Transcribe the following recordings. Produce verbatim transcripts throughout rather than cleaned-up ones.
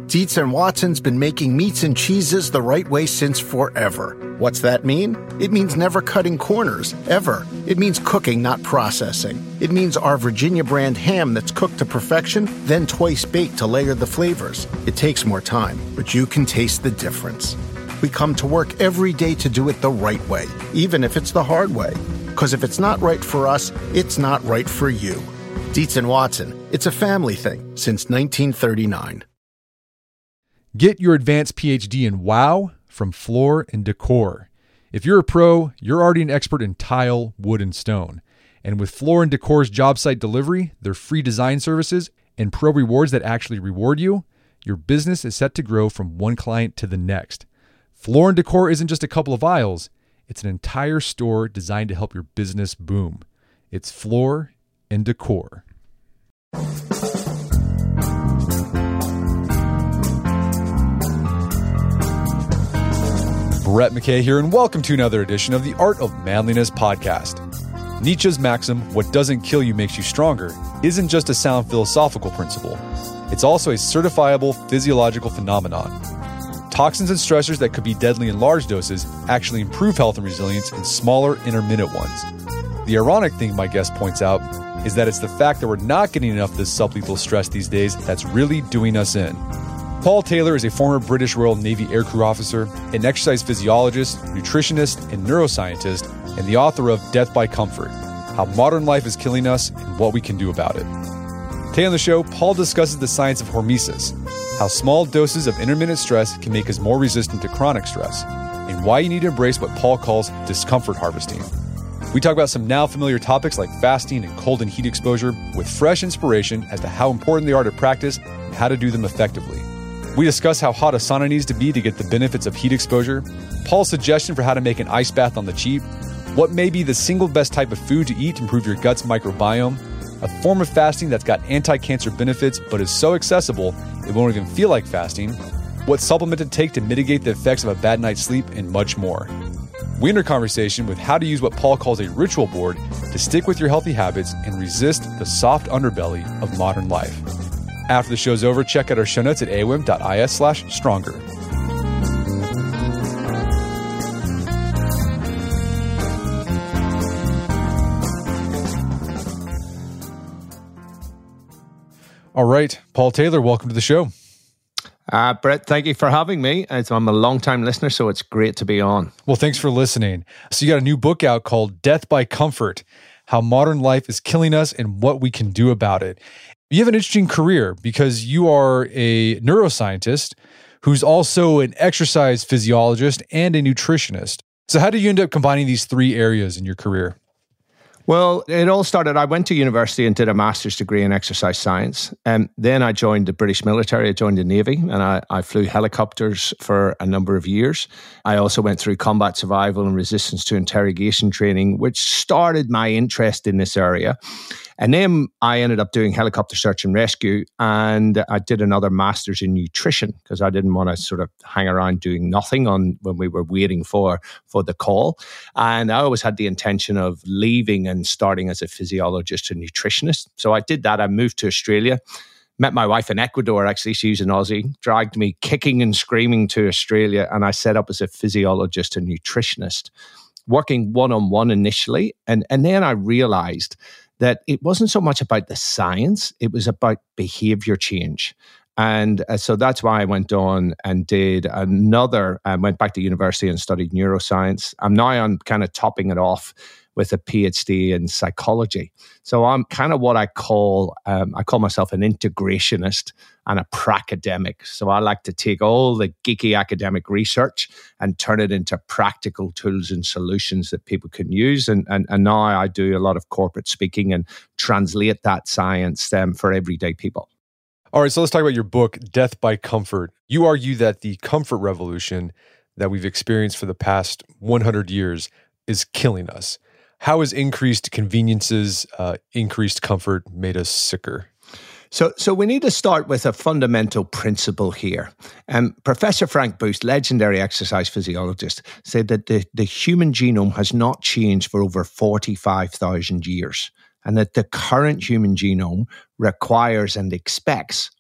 Dietz and Watson's been making meats and cheeses the right way since forever. What's that mean? It means never cutting corners, ever. It means cooking, not processing. It means our Virginia brand ham that's cooked to perfection, then twice baked to layer the flavors. It takes more time, but you can taste the difference. We come to work every day to do it the right way, even if it's the hard way. Because if it's not right for us, it's not right for you. Dietz and Watson, it's a family thing since nineteen thirty-nine. Get your advanced P H D in WOW from Floor and Decor. If you're a pro, you're already an expert in tile, wood, and stone. And with Floor and Decor's job site delivery, their free design services, and pro rewards that actually reward you, your business is set to grow from one client to the next. Floor and Decor isn't just a couple of aisles, it's an entire store designed to help your business boom. It's Floor and Decor. Brett McKay here, and welcome to another edition of the Art of Manliness podcast. Nietzsche's maxim, what doesn't kill you makes you stronger, isn't just a sound philosophical principle. It's also a certifiable physiological phenomenon. Toxins and stressors that could be deadly in large doses actually improve health and resilience in smaller, intermittent ones. The ironic thing my guest points out is that it's the fact that we're not getting enough of this sublethal stress these days that's really doing us in. Paul Taylor is a former British Royal Navy aircrew officer, an exercise physiologist, nutritionist, and neuroscientist, and the author of Death by Comfort: How Modern Life is Killing Us and What We Can Do About It. Today on the show, Paul discusses the science of hormesis, how small doses of intermittent stress can make us more resistant to chronic stress, and why you need to embrace what Paul calls discomfort harvesting. We talk about some now familiar topics like fasting and cold and heat exposure with fresh inspiration as to how important they are to practice and how to do them effectively. We discuss how hot a sauna needs to be to get the benefits of heat exposure, Paul's suggestion for how to make an ice bath on the cheap, what may be the single best type of food to eat to improve your gut's microbiome, a form of fasting that's got anti-cancer benefits but is so accessible it won't even feel like fasting, what supplement to take to mitigate the effects of a bad night's sleep, and much more. We enter conversation with how to use what Paul calls a ritual board to stick with your healthy habits and resist the soft underbelly of modern life. After the show's over, check out our show notes at aom.is slash stronger. All right, Paul Taylor, welcome to the show. Uh, Brett, thank you for having me. I'm a long-time listener, so it's great to be on. Well, thanks for listening. So you got a new book out called Death by Comfort: How Modern Life is Killing Us and What We Can Do About It. You have an interesting career because you are a neuroscientist who's also an exercise physiologist and a nutritionist. So how did you end up combining these three areas in your career? Well, it all started, I went to university and did a master's degree in exercise science. And then I joined the British military, I joined the Navy, and I, I flew helicopters for a number of years. I also went through combat survival and resistance to interrogation training, which started my interest in this area. And then I ended up doing helicopter search and rescue, and I did another master's in nutrition because I didn't want to sort of hang around doing nothing on when we were waiting for, for the call. And I always had the intention of leaving and starting as a physiologist and nutritionist. So I did that. I moved to Australia, met my wife in Ecuador, actually. She's an Aussie, dragged me kicking and screaming to Australia, and I set up as a physiologist and nutritionist, working one-on-one initially. And, and then I realized that it wasn't so much about the science, it was about behavior change. And uh, so that's why I went on and did another, I went back to university and studied neuroscience. I'm now on kind of topping it off with a PhD in psychology. So I'm kind of what I call, um, I call myself an integrationist and a pracademic. So I like to take all the geeky academic research and turn it into practical tools and solutions that people can use. And, and, and now I do a lot of corporate speaking and translate that science um, for everyday people. All right, so let's talk about your book, Death by Comfort. You argue that the comfort revolution that we've experienced for the past one hundred years is killing us. How has increased conveniences, uh, increased comfort made us sicker? So, so we need to start with a fundamental principle here. Um, Professor Frank Booth, legendary exercise physiologist, said that the, the human genome has not changed for over forty-five thousand years, and that the current human genome requires and expects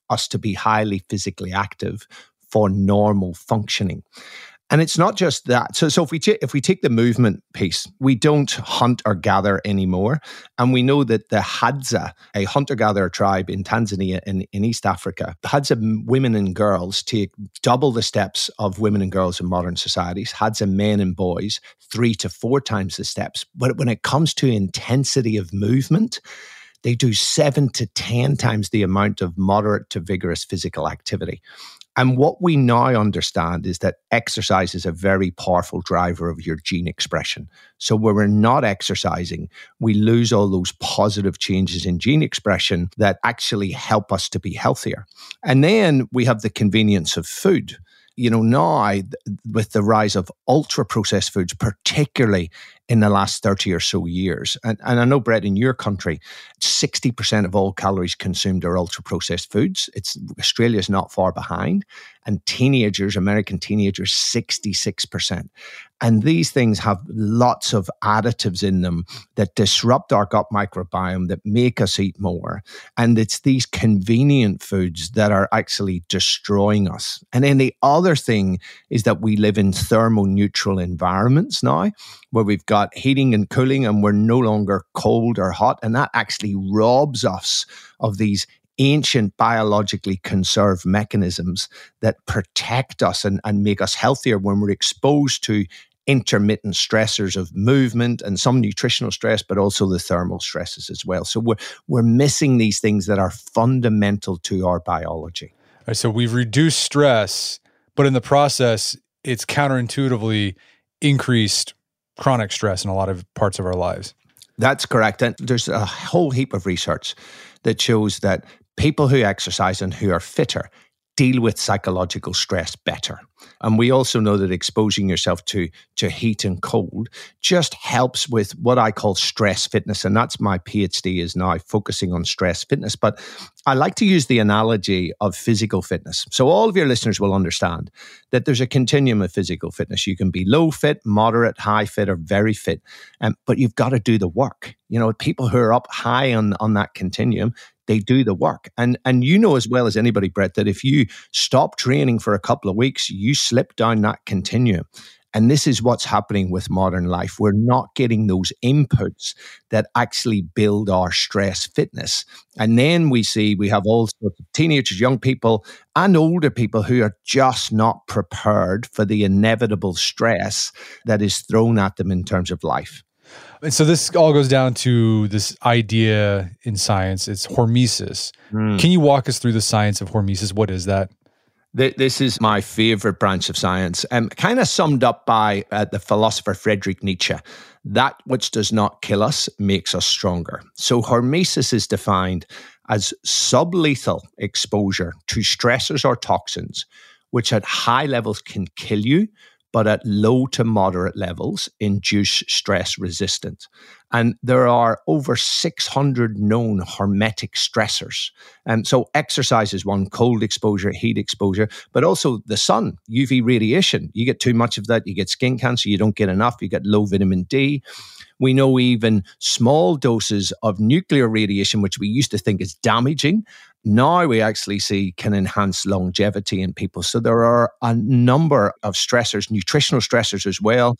us to be highly physically active for normal functioning. And it's not just that. So, so if we t- if we take the movement piece, we don't hunt or gather anymore. And we know that the Hadza, a hunter-gatherer tribe in Tanzania in, in East Africa, Hadza women and girls take double the steps of women and girls in modern societies. Hadza men and boys, three to four times the steps. But when it comes to intensity of movement, they do seven to ten times the amount of moderate to vigorous physical activity. And what we now understand is that exercise is a very powerful driver of your gene expression. So when we're not exercising, we lose all those positive changes in gene expression that actually help us to be healthier. And then we have the convenience of food. You know, now with the rise of ultra-processed foods, particularly in the last thirty or so years, and, and I know, Brett, in your country, sixty percent of all calories consumed are ultra-processed foods. It's Australia's not far behind. And teenagers, American teenagers, sixty-six percent. And these things have lots of additives in them that disrupt our gut microbiome, that make us eat more. And it's these convenient foods that are actually destroying us. And then the other thing is that we live in thermoneutral environments now, where we've got heating and cooling, and we're no longer cold or hot. And that actually robs us of these ancient biologically conserved mechanisms that protect us and, and make us healthier when we're exposed to intermittent stressors of movement and some nutritional stress, but also the thermal stresses as well. So we're we're missing these things that are fundamental to our biology. All right, so we've reduced stress, but in the process, it's counterintuitively increased chronic stress in a lot of parts of our lives. That's correct. And there's a whole heap of research that shows that people who exercise and who are fitter deal with psychological stress better. And we also know that exposing yourself to, to heat and cold just helps with what I call stress fitness. And that's my PhD is now focusing on stress fitness. But I like to use the analogy of physical fitness. So all of your listeners will understand that there's a continuum of physical fitness. You can be low fit, moderate, high fit, or very fit. Um, but you've got to do the work. You know, people who are up high on, on that continuum, they do the work. And and you know as well as anybody, Brett, that if you stop training for a couple of weeks, you slip down that continuum. And this is what's happening with modern life. We're not getting those inputs that actually build our stress fitness. And then we see we have all sorts of teenagers, young people, and older people who are just not prepared for the inevitable stress that is thrown at them in terms of life. And so this all goes down to this idea in science. It's hormesis. Mm. Can you walk us through the science of hormesis? What is that? This is my favorite branch of science, um, kind of summed up by uh, the philosopher Friedrich Nietzsche. That which does not kill us makes us stronger. So hormesis is defined as sublethal exposure to stressors or toxins, which at high levels can kill you, but at low to moderate levels induce stress resistance. And there are over six hundred known hormetic stressors. And so exercise is one, cold exposure, heat exposure, but also the sun, U V radiation. You get too much of that, you get skin cancer, you don't get enough, you get low vitamin D. We know even small doses of nuclear radiation, which we used to think is damaging, now we actually see can enhance longevity in people. So there are a number of stressors, nutritional stressors as well,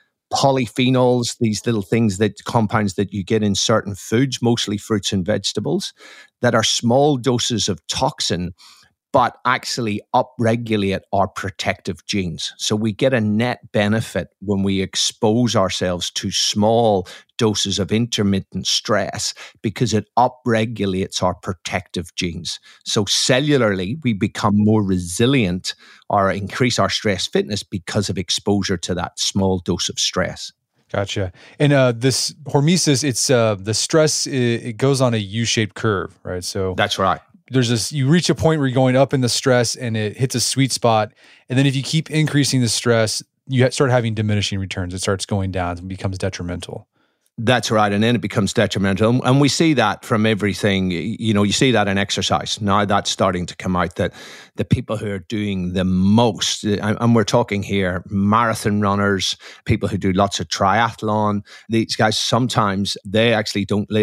polyphenols, these little things that compounds that you get in certain foods, mostly fruits and vegetables, that are small doses of toxin, but actually upregulate our protective genes. So we get a net benefit when we expose ourselves to small doses of intermittent stress because it upregulates our protective genes. So cellularly, we become more resilient or increase our stress fitness because of exposure to that small dose of stress. Gotcha. And uh, this hormesis, it's uh, the stress, it, it goes on a U-shaped curve, right? So that's right. There's this, you reach a point where you're going up in the stress and it hits a sweet spot. And then if you keep increasing the stress, you start having diminishing returns. It starts going down and becomes detrimental. That's right. And then it becomes detrimental. And we see that from everything. You know, you see that in exercise. Now that's starting to come out that the people who are doing the most, and we're talking here, marathon runners, people who do lots of triathlon, these guys, sometimes they actually don't live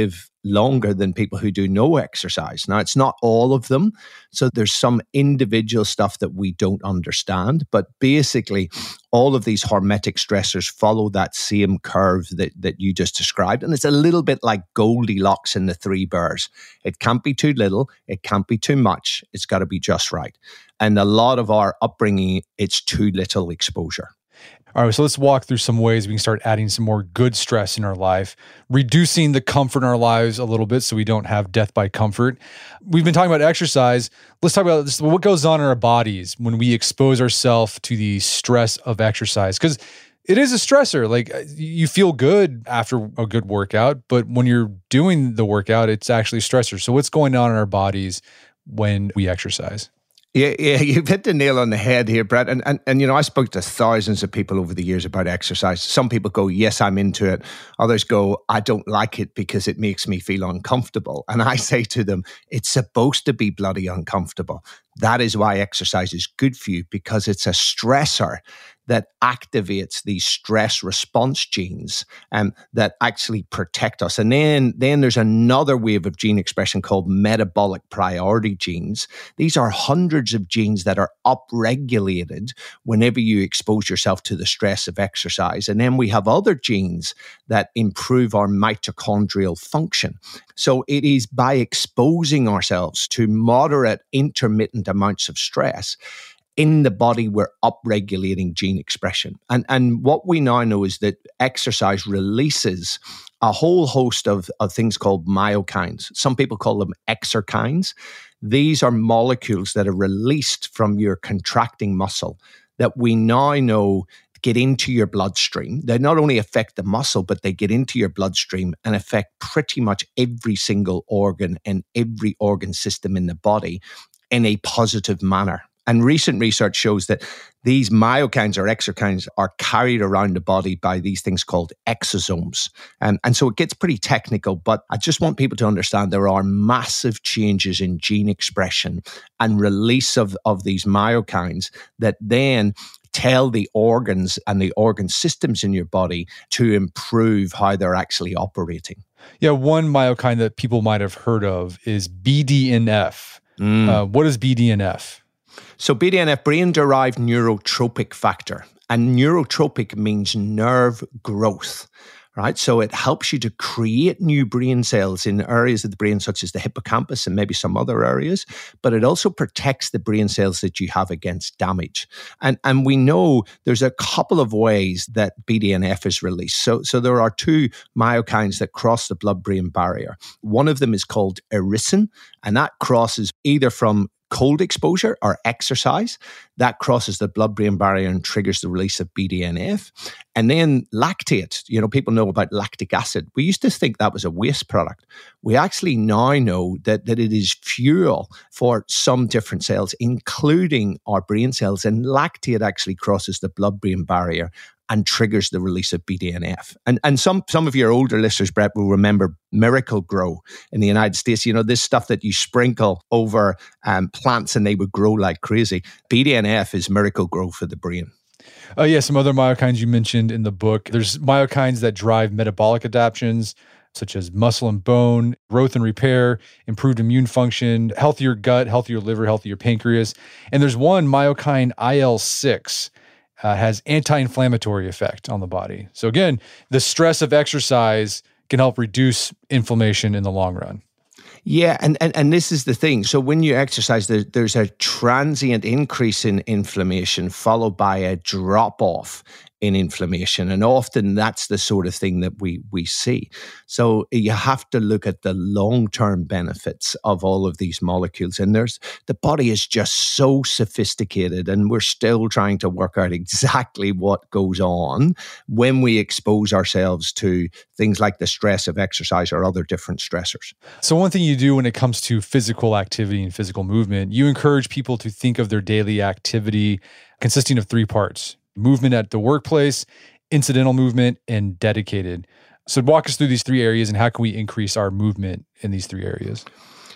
longer than people who do no exercise. Now, it's not all of them. So there's some individual stuff that we don't understand. But basically, all of these hormetic stressors follow that same curve that, that you just described. And it's a little bit like Goldilocks in the Three Bears. It can't be too little. It can't be too much. It's got to be just right. And a lot of our upbringing, it's too little exposure. All right, so let's walk through some ways we can start adding some more good stress in our life, reducing the comfort in our lives a little bit so we don't have death by comfort. We've been talking about exercise. Let's talk about this, what goes on in our bodies when we expose ourselves to the stress of exercise. Because it is a stressor. Like, you feel good after a good workout, but when you're doing the workout, it's actually a stressor. So what's going on in our bodies when we exercise? Yeah, yeah, you've hit the nail on the head here, Brett. And, and, and, you know, I spoke to thousands of people over the years about exercise. Some people go, yes, I'm into it. Others go, I don't like it because it makes me feel uncomfortable. And I say to them, it's supposed to be bloody uncomfortable. That is why exercise is good for you, because it's a stressor that activates these stress response genes um, that actually protect us. And then, then there's another wave of gene expression called metabolic priority genes. These are hundreds of genes that are upregulated whenever you expose yourself to the stress of exercise. And then we have other genes that improve our mitochondrial function. So it is by exposing ourselves to moderate, intermittent amounts of stress in the body, we're upregulating gene expression. And, and what we now know is that exercise releases a whole host of, of things called myokines. Some people call them exerkines. These are molecules that are released from your contracting muscle that we now know get into your bloodstream. They not only affect the muscle, but they get into your bloodstream and affect pretty much every single organ and every organ system in the body in a positive manner. And recent research shows that these myokines or exerkines are carried around the body by these things called exosomes. And, and so it gets pretty technical, but I just want people to understand there are massive changes in gene expression and release of, of these myokines that then tell the organs and the organ systems in your body to improve how they're actually operating. Yeah, one myokine that people might have heard of is B D N F. Mm. Uh, what is B D N F? So B D N F, brain-derived neurotrophic factor. And neurotropic means nerve growth, right? So it helps you to create new brain cells in areas of the brain, such as the hippocampus and maybe some other areas. But it also protects the brain cells that you have against damage. And, and we know there's a couple of ways that B D N F is released. So, so there are two myokines that cross the blood-brain barrier. One of them is called irisin, and that crosses either from cold exposure or exercise. That crosses the blood-brain barrier and triggers the release of B D N F. And then lactate, you know, people know about lactic acid. We used to think that was a waste product. We actually now know that, that it is fuel for some different cells, including our brain cells. And lactate actually crosses the blood-brain barrier and triggers the release of B D N F. And and some some of your older listeners, Brett, will remember Miracle-Gro in the United States. You know, this stuff that you sprinkle over um, plants and they would grow like crazy. B D N F is Miracle-Gro for the brain. Oh, uh, yeah, some other myokines you mentioned in the book. There's myokines that drive metabolic adaptations, such as muscle and bone, growth and repair, improved immune function, healthier gut, healthier liver, healthier pancreas. And there's one myokine, I L six, Uh, has anti-inflammatory effect on the body. So again, the stress of exercise can help reduce inflammation in the long run. Yeah, and, and, and this is the thing. So when you exercise, there, there's a transient increase in inflammation followed by a drop-off in inflammation. And often that's the sort of thing that we we see. So you have to look at the long-term benefits of all of these molecules. And there's the body is just so sophisticated, and we're still trying to work out exactly what goes on when we expose ourselves to things like the stress of exercise or other different stressors. So one thing you do when it comes to physical activity and physical movement, you encourage people to think of their daily activity consisting of three parts: movement at the workplace, incidental movement, and dedicated. So walk us through these three areas and how can we increase our movement in these three areas?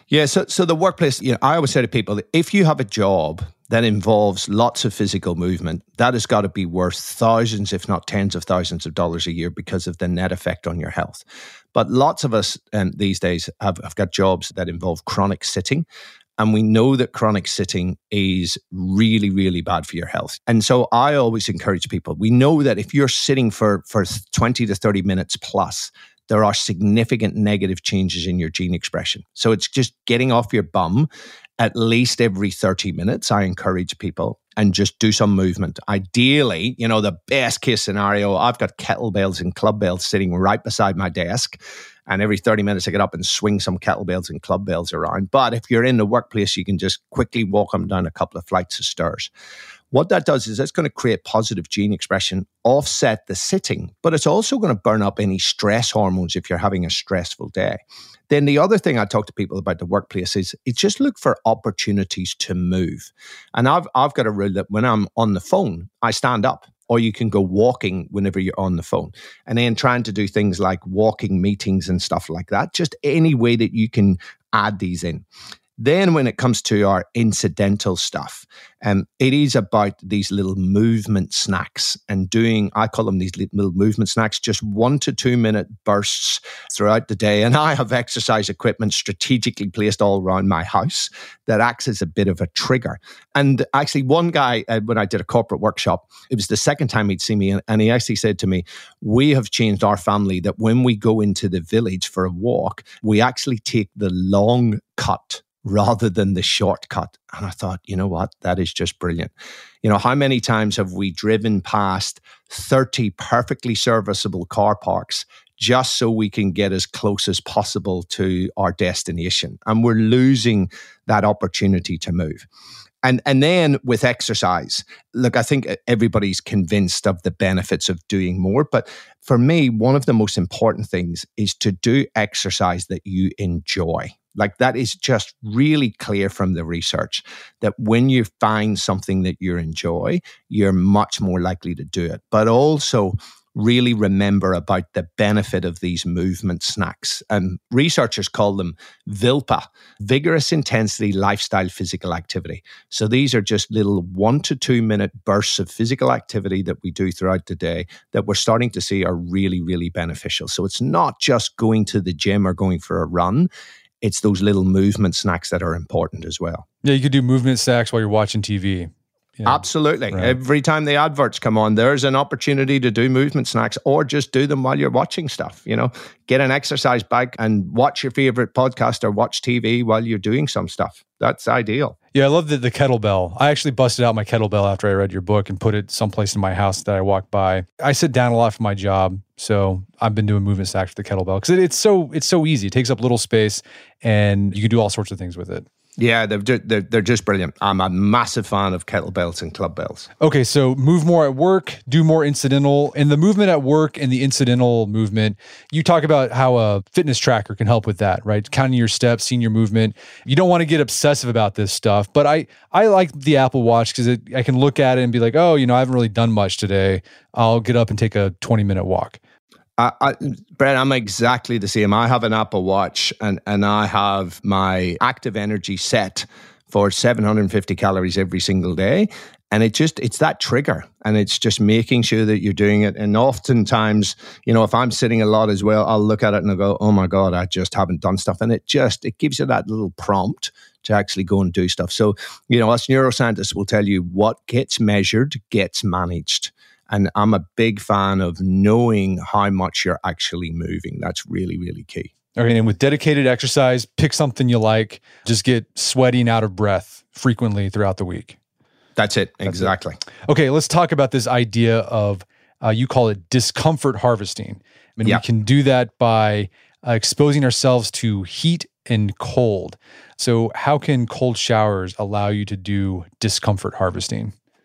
Yeah, so so the workplace, you know, I always say to people, that if you have a job that involves lots of physical movement, that has got to be worth thousands, if not tens of thousands of dollars a year because of the net effect on your health. But lots of us um, these days have, have got jobs that involve chronic sitting. And we know that chronic sitting is really, really bad for your health. And so I always encourage people, we know that if you're sitting for, for twenty to thirty minutes plus, there are significant negative changes in your gene expression. So it's just getting off your bum at least every thirty minutes. I encourage people and just do some movement. Ideally, you know, the best case scenario, I've got kettlebells and club bells sitting right beside my desk. And every thirty minutes I get up and swing some kettlebells and club bells around. But if you're in the workplace, you can just quickly walk them down a couple of flights of stairs. What that does is it's going to create positive gene expression, offset the sitting, but it's also going to burn up any stress hormones if you're having a stressful day. Then the other thing I talk to people about the workplace is, is just look for opportunities to move. And I've I've got a rule that when I'm on the phone, I stand up, or you can go walking whenever you're on the phone. And then trying to do things like walking meetings and stuff like that, just any way that you can add these in. Then when it comes to our incidental stuff, um, it is about these little movement snacks and doing, I call them these little movement snacks, just one to two minute bursts throughout the day. And I have exercise equipment strategically placed all around my house that acts as a bit of a trigger. And actually one guy, uh, when I did a corporate workshop, it was the second time he'd seen me, and, and he actually said to me, we have changed our family that when we go into the village for a walk, we actually take the long cut rather than the shortcut. And I thought, you know what? That is just brilliant. You know, how many times have we driven past thirty perfectly serviceable car parks just so we can get as close as possible to our destination? And we're losing that opportunity to move. And and then with exercise, look, I think everybody's convinced of the benefits of doing more. But for me, one of the most important things is to do exercise that you enjoy. Like that is just really clear from the research that when you find something that you enjoy, you're much more likely to do it. But also really remember about the benefit of these movement snacks. And researchers call them VILPA, vigorous intensity lifestyle physical activity. So these are just little one to two minute bursts of physical activity that we do throughout the day that we're starting to see are really, really beneficial. So it's not just going to the gym or going for a run. It's those little movement snacks that are important as well. Yeah, you could do movement snacks while you're watching T V. Yeah. Absolutely. Right. Every time the adverts come on, there's an opportunity to do movement snacks, or just do them while you're watching stuff. You know, get an exercise bag and watch your favorite podcast or watch T V while you're doing some stuff. That's ideal. Yeah, I love the, the kettlebell. I actually busted out my kettlebell after I read your book and put it someplace in my house that I walk by. I sit down a lot for my job, so I've been doing movement snacks with the kettlebell because it, it's so it's so easy. It takes up little space, and you can do all sorts of things with it. Yeah, they're, they're, they're just brilliant. I'm a massive fan of kettlebells and club bells. Okay, so move more at work, do more incidental. And the movement at work and the incidental movement, you talk about how a fitness tracker can help with that, right? Counting your steps, seeing your movement. You don't want to get obsessive about this stuff, but I, I like the Apple Watch because I can look at it and be like, oh, you know, I haven't really done much today. I'll get up and take a twenty minute walk. I, I, Brett, I'm exactly the same. I have an Apple Watch and, and I have my active energy set for seven hundred fifty calories every single day. And it just, it's that trigger, and it's just making sure that you're doing it. And oftentimes, you know, if I'm sitting a lot as well, I'll look at it and I'll go, oh my God, I just haven't done stuff. And it just, it gives you that little prompt to actually go and do stuff. So, you know, us neuroscientists will tell you what gets measured gets managed. And I'm a big fan of knowing how much you're actually moving. That's really, really key. Okay, and with dedicated exercise, pick something you like. Just get sweaty and out of breath frequently throughout the week. That's it. That's exactly. It. Okay, let's talk about this idea of, uh, you call it discomfort harvesting. I mean, yep. We can do that by uh, exposing ourselves to heat and cold. So how can cold showers allow you to do discomfort harvesting?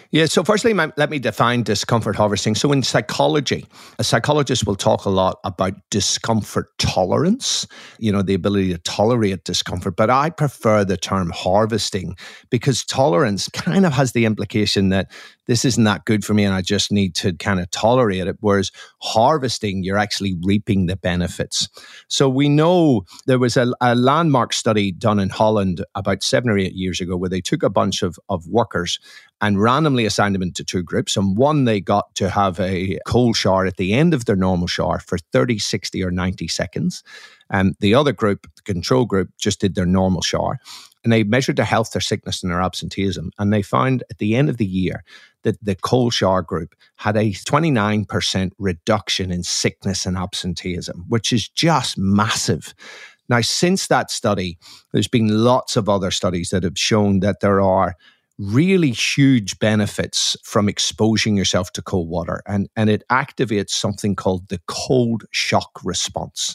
Yeah, so firstly, let me define discomfort harvesting. So in psychology, a psychologist will talk a lot about discomfort tolerance, you know, the ability to tolerate discomfort. But I prefer the term harvesting because tolerance kind of has the implication that this isn't that good for me and I just need to kind of tolerate it. Whereas harvesting, you're actually reaping the benefits. So we know there was a, a landmark study done in Holland about seven or eight years ago where they took a bunch of, of workers and randomly assigned them into two groups. And one, they got to have a cold shower at the end of their normal shower for thirty, sixty, or ninety seconds. And the other group, the control group, just did their normal shower. And they measured their health, their sickness, and their absenteeism. And they found at the end of the year that the cold shower group had a twenty-nine percent reduction in sickness and absenteeism, which is just massive. Now, since that study, there's been lots of other studies that have shown that there are really huge benefits from exposing yourself to cold water. And, and it activates something called the cold shock response.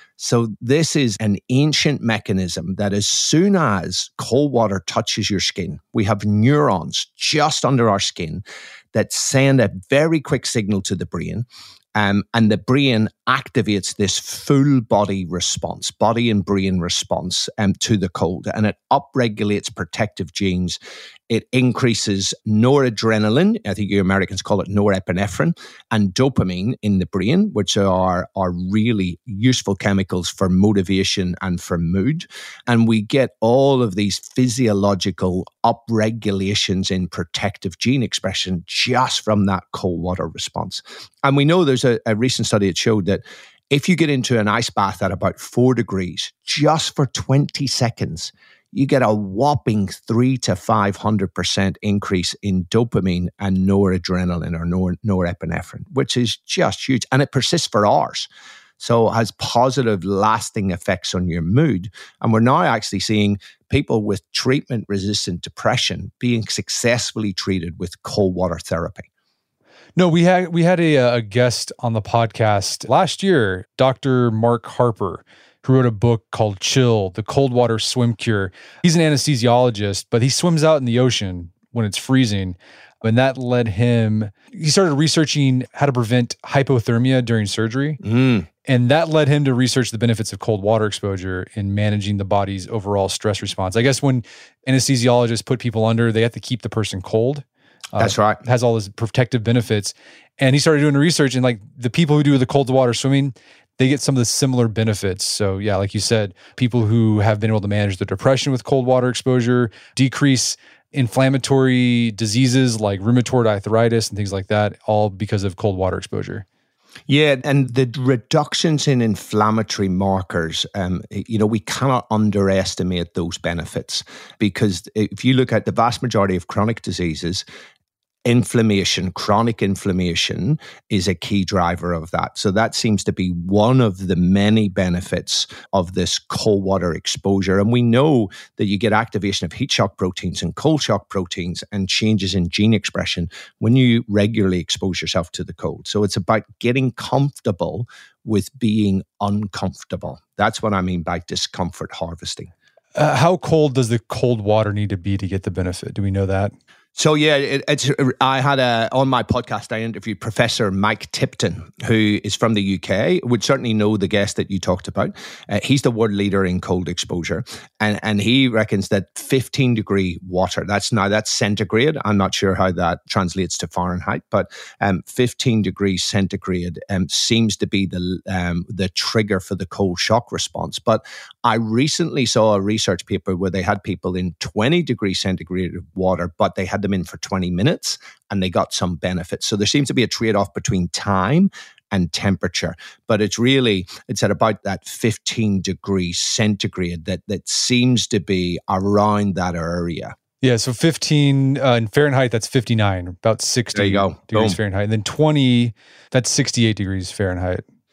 So this is an ancient mechanism that as soon as cold water touches your skin, we have neurons just under our skin that send a very quick signal to the brain. Um, and the brain activates this full body response, body and brain response um, to the cold. And it upregulates protective genes. It increases noradrenaline, I think you Americans call it norepinephrine, and dopamine in the brain, which are, are really useful chemicals for motivation and for mood. And we get all of these physiological upregulations in protective gene expression just from that cold water response. And we know there's a, a recent study that showed that if you get into an ice bath at about four degrees, just for twenty seconds, you get a whopping three to five hundred percent increase in dopamine and noradrenaline or nor, norepinephrine, which is just huge. And it persists for hours. So it has positive lasting effects on your mood. And we're now actually seeing people with treatment-resistant depression being successfully treated with cold water therapy. No, we had we had a, a guest on the podcast last year, Doctor Mark Harper, who wrote a book called Chill, The Cold Water Swim Cure. He's an anesthesiologist, but he swims out in the ocean when it's freezing. And that led him, he started researching how to prevent hypothermia during surgery. Mm. And that led him to research the benefits of cold water exposure in managing the body's overall stress response. I guess when anesthesiologists put people under, they have to keep the person cold. Uh, That's right. It has all these protective benefits. And he started doing the research, and like the people who do the cold water swimming, they get some of the similar benefits. So yeah, like you said, people who have been able to manage their depression with cold water exposure, decrease inflammatory diseases like rheumatoid arthritis and things like that, all because of cold water exposure. Yeah, and the reductions in inflammatory markers, um, you know, we cannot underestimate those benefits because if you look at the vast majority of chronic diseases, inflammation, chronic inflammation is a key driver of that. So that seems to be one of the many benefits of this cold water exposure. And we know that you get activation of heat shock proteins and cold shock proteins and changes in gene expression when you regularly expose yourself to the cold. So it's about getting comfortable with being uncomfortable. That's what I mean by discomfort harvesting. Uh, how cold does the cold water need to be to get the benefit? Do we know that? So yeah, it, it's. I had a on my podcast. I interviewed Professor Mike Tipton, who is from the U K. Would certainly know the guest that you talked about. Uh, he's the world leader in cold exposure, and and he reckons that fifteen degree water. That's now that's centigrade. I'm not sure how that translates to Fahrenheit, but um, fifteen degrees centigrade um, seems to be the um, the trigger for the cold shock response. But I recently saw a research paper where they had people in twenty degrees centigrade water, but they had them in for twenty minutes and they got some benefits. So there seems to be a trade-off between time and temperature, but it's really, it's at about that fifteen degrees centigrade that, that seems to be around that area. Yeah, so fifteen uh, in Fahrenheit, that's fifty-nine, about sixty there you go. degrees Boom. Fahrenheit. And then twenty, that's sixty-eight degrees Fahrenheit.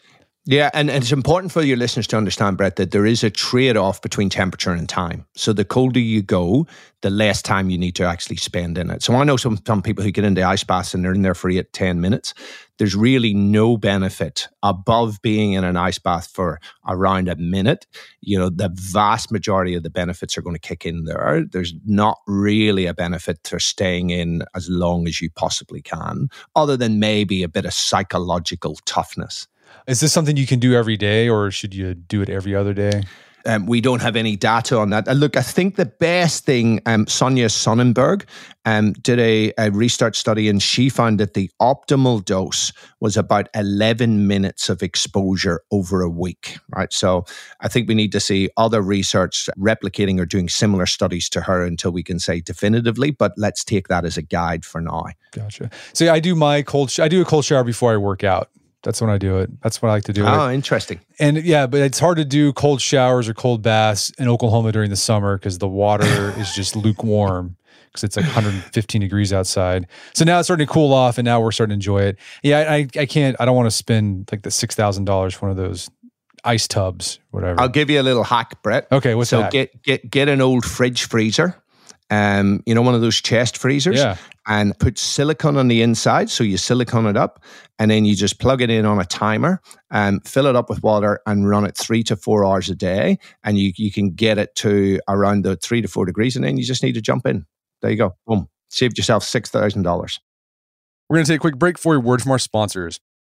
Yeah, and, and it's important for your listeners to understand, Brett, that there is a trade-off between temperature and time. So the colder you go, the less time you need to actually spend in it. So I know some, some people who get into ice baths and they're in there for eight, ten minutes. There's really no benefit above being in an ice bath for around a minute. You know, the vast majority of the benefits are going to kick in there. There's not really a benefit to staying in as long as you possibly can, other than maybe a bit of psychological toughness. Is this something you can do every day, or should you do it every other day? Um, we don't have any data on that. Uh, look, I think the best thing, um, Sonia Sonnenberg um, did a, a research study, and she found that the optimal dose was about eleven minutes of exposure over a week, right? So I think we need to see other research replicating or doing similar studies to her until we can say definitively, but let's take that as a guide for now. Gotcha. So I do my cold, sh- I do a cold shower before I work out. That's when I do it. That's what I like to do. Oh, it. Interesting. And yeah, but it's hard to do cold showers or cold baths in Oklahoma during the summer because the water is just lukewarm because it's like one hundred fifteen degrees outside. So now it's starting to cool off and now we're starting to enjoy it. Yeah, I, I can't, I don't want to spend like the six thousand dollars for one of those ice tubs, whatever. I'll give you a little hack, Brett. Okay, what's so that? So get, get, get an old fridge freezer. Um, you know, one of those chest freezers, yeah. and put silicone on the inside. So you silicone it up and then you just plug it in on a timer and fill it up with water and run it three to four hours a day. And you, you can get it to around the three to four degrees. And then you just need to jump in. There you go. Boom. Saved yourself six thousand dollars. We're going to take a quick break for a word from our sponsors.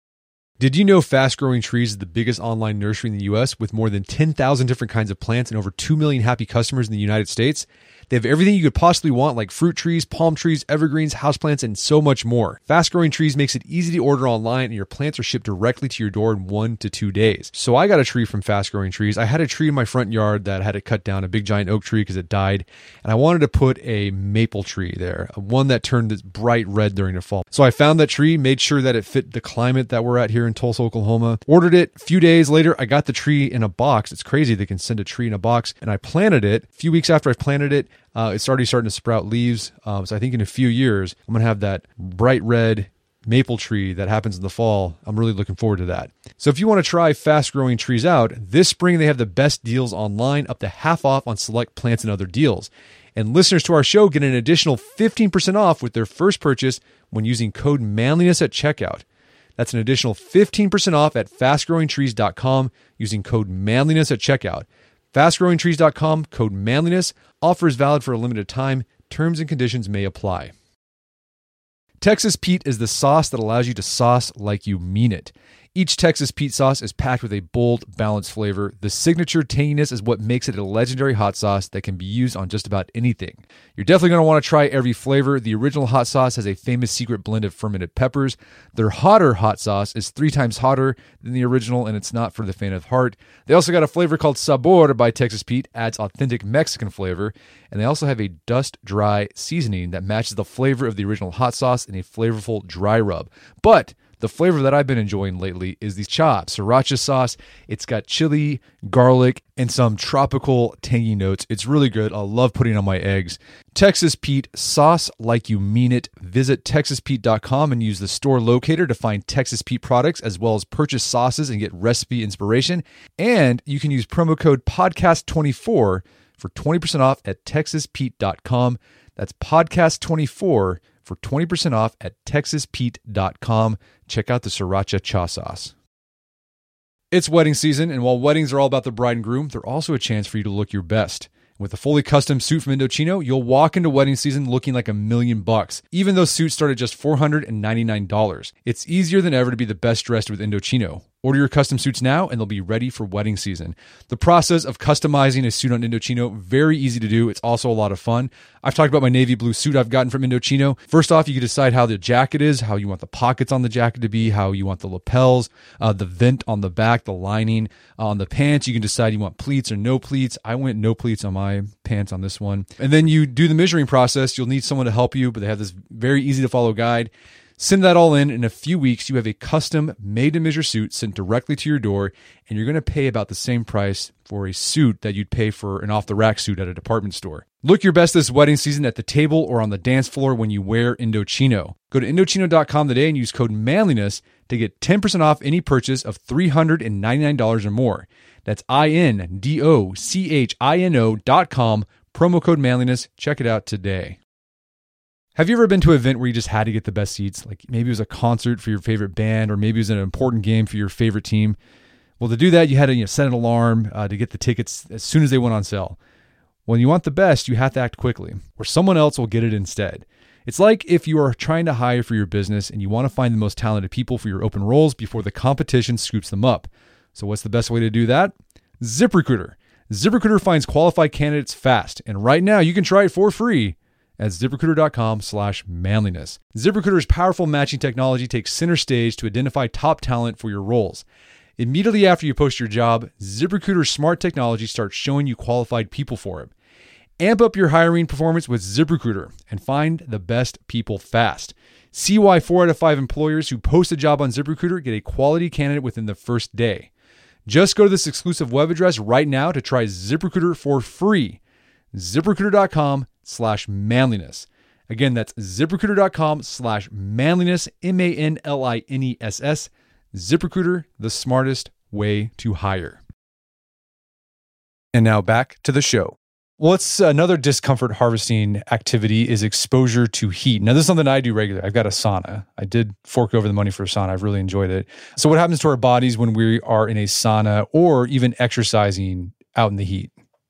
Did you know Fast Growing Trees is the biggest online nursery in the U S with more than ten thousand different kinds of plants and over two million happy customers in the United States? They have everything you could possibly want, like fruit trees, palm trees, evergreens, houseplants, and so much more. Fast Growing Trees makes it easy to order online, and your plants are shipped directly to your door in one to two days. So I got a tree from Fast Growing Trees. I had a tree in my front yard that had to cut down, a big giant oak tree because it died, and I wanted to put a maple tree there, one that turned this bright red during the fall. So I found that tree, made sure that it fit the climate that we're at here in Tulsa, Oklahoma, ordered it. A few days later, I got the tree in a box. It's crazy they can send a tree in a box, and I planted it. A few weeks after I planted it, Uh, it's already starting to sprout leaves. Um, so I think in a few years, I'm going to have that bright red maple tree that happens in the fall. I'm really looking forward to that. So if you want to try Fast Growing Trees out, this spring they have the best deals online, up to half off on select plants and other deals. And listeners to our show get an additional fifteen percent off with their first purchase when using code manliness at checkout. That's an additional fifteen percent off at fast growing trees dot com using code manliness at checkout. fast growing trees dot com, code manliness. Offer is valid for a limited time. Terms and conditions may apply. Texas Pete is the sauce that allows you to sauce like you mean it. Each Texas Pete sauce is packed with a bold, balanced flavor. The signature tanginess is what makes it a legendary hot sauce that can be used on just about anything. You're definitely going to want to try every flavor. The original hot sauce has a famous secret blend of fermented peppers. Their hotter hot sauce is three times hotter than the original, and it's not for the faint of heart. They also got a flavor called Sabor by Texas Pete, adds authentic Mexican flavor, and they also have a dust-dry seasoning that matches the flavor of the original hot sauce in a flavorful dry rub. But the flavor that I've been enjoying lately is the Cha Sriracha sauce. It's got chili, garlic, and some tropical tangy notes. It's really good. I love putting it on my eggs. Texas Pete, sauce like you mean it. Visit texas pete dot com and use the store locator to find Texas Pete products, as well as purchase sauces and get recipe inspiration. And you can use promo code podcast twenty-four for twenty percent off at texas pete dot com. That's podcast twenty-four for twenty percent off at texas pete dot com. Check out the Sriracha Cha sauce. It's wedding season, and while weddings are all about the bride and groom, they're also a chance for you to look your best. With a fully custom suit from Indochino, you'll walk into wedding season looking like a million bucks, even though suits start at just four hundred ninety-nine dollars. It's easier than ever to be the best dressed with Indochino. Order your custom suits now, and they'll be ready for wedding season. The process of customizing a suit on Indochino, very easy to do. It's also a lot of fun. I've talked about my navy blue suit I've gotten from Indochino. First off, you can decide how the jacket is, how you want the pockets on the jacket to be, how you want the lapels, uh, the vent on the back, the lining. Uh, on the pants, you can decide you want pleats or no pleats. I went no pleats on my pants on this one. And then you do the measuring process. You'll need someone to help you, but they have this very easy to follow guide. Send that all in. In a few weeks, you have a custom made-to-measure suit sent directly to your door, and you're going to pay about the same price for a suit that you'd pay for an off-the-rack suit at a department store. Look your best this wedding season at the table or on the dance floor when you wear Indochino. Go to Indochino dot com today and use code manliness to get ten percent off any purchase of three hundred ninety-nine dollars or more. That's I N D O C H I N O dot com, promo code manliness. Check it out today. Have you ever been to an event where you just had to get the best seats? Like maybe it was a concert for your favorite band, or maybe it was an important game for your favorite team. Well, to do that, you had to you know, set an alarm uh, to get the tickets as soon as they went on sale. When you want the best, you have to act quickly, or someone else will get it instead. It's like if you are trying to hire for your business and you want to find the most talented people for your open roles before the competition scoops them up. So what's the best way to do that? ZipRecruiter. ZipRecruiter finds qualified candidates fast, and right now you can try it for free at ZipRecruiter.com slash manliness. ZipRecruiter's powerful matching technology takes center stage to identify top talent for your roles. Immediately after you post your job, ZipRecruiter's smart technology starts showing you qualified people for it. Amp up your hiring performance with ZipRecruiter and find the best people fast. See why four out of five employers who post a job on ZipRecruiter get a quality candidate within the first day. Just go to this exclusive web address right now to try ZipRecruiter for free. ZipRecruiter.com slash manliness. Again, that's ZipRecruiter.com slash manliness, M A N L I N E S S. ZipRecruiter, the smartest way to hire. And now back to the show. What's another discomfort harvesting activity is exposure to heat. Now, this is something I do regularly. I've got a sauna. I did fork over the money for a sauna. I've really enjoyed it. So what happens to our bodies when we are in a sauna or even exercising out in the heat?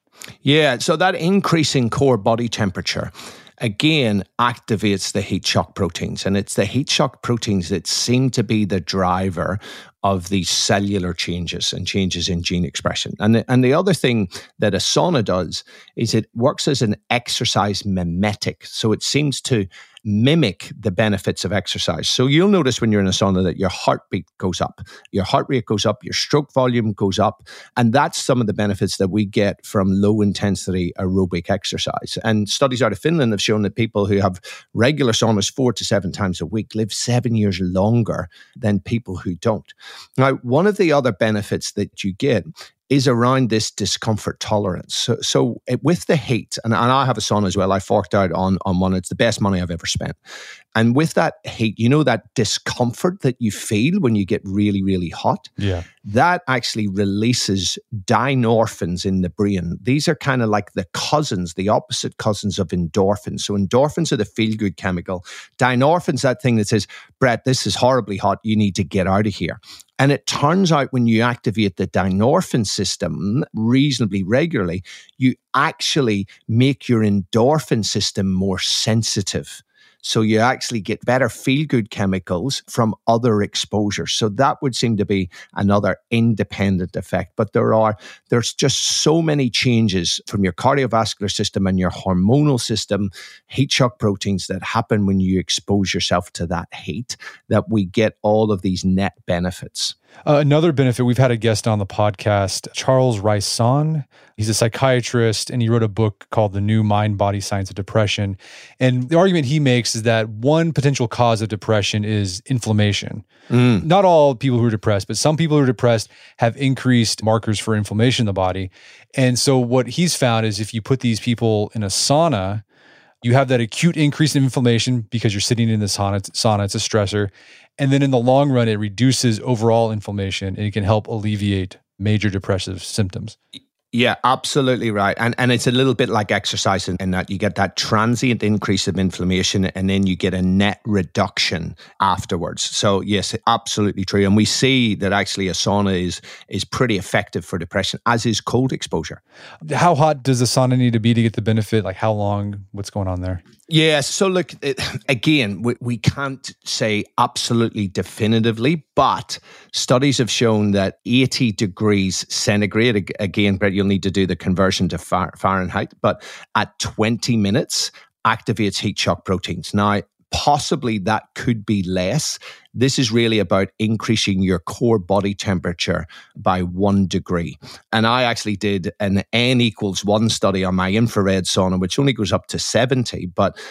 Yeah, so that increasing core body temperature, again, activates the heat shock proteins. And it's the heat shock proteins that seem to be the driver of these cellular changes and changes in gene expression. And the, and the other thing that a sauna does is it works as an exercise mimetic. So it seems to mimic the benefits of exercise. So you'll notice when you're in a sauna that your heartbeat goes up, your heart rate goes up, your stroke volume goes up. And that's some of the benefits that we get from low intensity aerobic exercise. And studies out of Finland have shown that people who have regular saunas four to seven times a week live seven years longer than people who don't. Now, one of the other benefits that you get is around this discomfort tolerance. So, so it, with the heat, and, and I have a sauna as well, I forked out on, on one, it's the best money I've ever spent. And with that heat, you know that discomfort that you feel when you get really, really hot? Yeah. That actually releases dynorphins in the brain. These are kind of like the cousins, the opposite cousins of endorphins. So endorphins are the feel-good chemical. Dynorphins, that thing that says, Brett, this is horribly hot, you need to get out of here. And it turns out when you activate the dynorphin system reasonably regularly, you actually make your endorphin system more sensitive. So you actually get better feel-good chemicals from other exposures. So that would seem to be another independent effect. But there are, there's just so many changes from your cardiovascular system and your hormonal system, heat shock proteins that happen when you expose yourself to that heat, that we get all of these net benefits. Uh, another benefit, we've had a guest on the podcast, Charles Raison. He's a psychiatrist, and he wrote a book called The New Mind, Body, Science of Depression. And the argument he makes is that one potential cause of depression is inflammation. Mm. Not all people who are depressed, but some people who are depressed have increased markers for inflammation in the body. And so what he's found is if you put these people in a sauna, you have that acute increase in inflammation because you're sitting in the sauna, sauna, it's a stressor. And then in the long run, it reduces overall inflammation and it can help alleviate major depressive symptoms. Yeah, absolutely right. And and it's a little bit like exercise in, in that you get that transient increase of inflammation and then you get a net reduction afterwards. So yes, absolutely true. And we see that actually a sauna is is pretty effective for depression, as is cold exposure. How hot does the sauna need to be to get the benefit? Like how long? What's going on there? Yeah, so look, it, again, we, we can't say absolutely definitively, but studies have shown that eighty degrees centigrade, again, Brett, you'll need to do the conversion to Fahrenheit, but at twenty minutes activates heat shock proteins. Now, possibly that could be less. This is really about increasing your core body temperature by one degree. And I actually did an N equals one study on my infrared sauna, which only goes up to seventy, but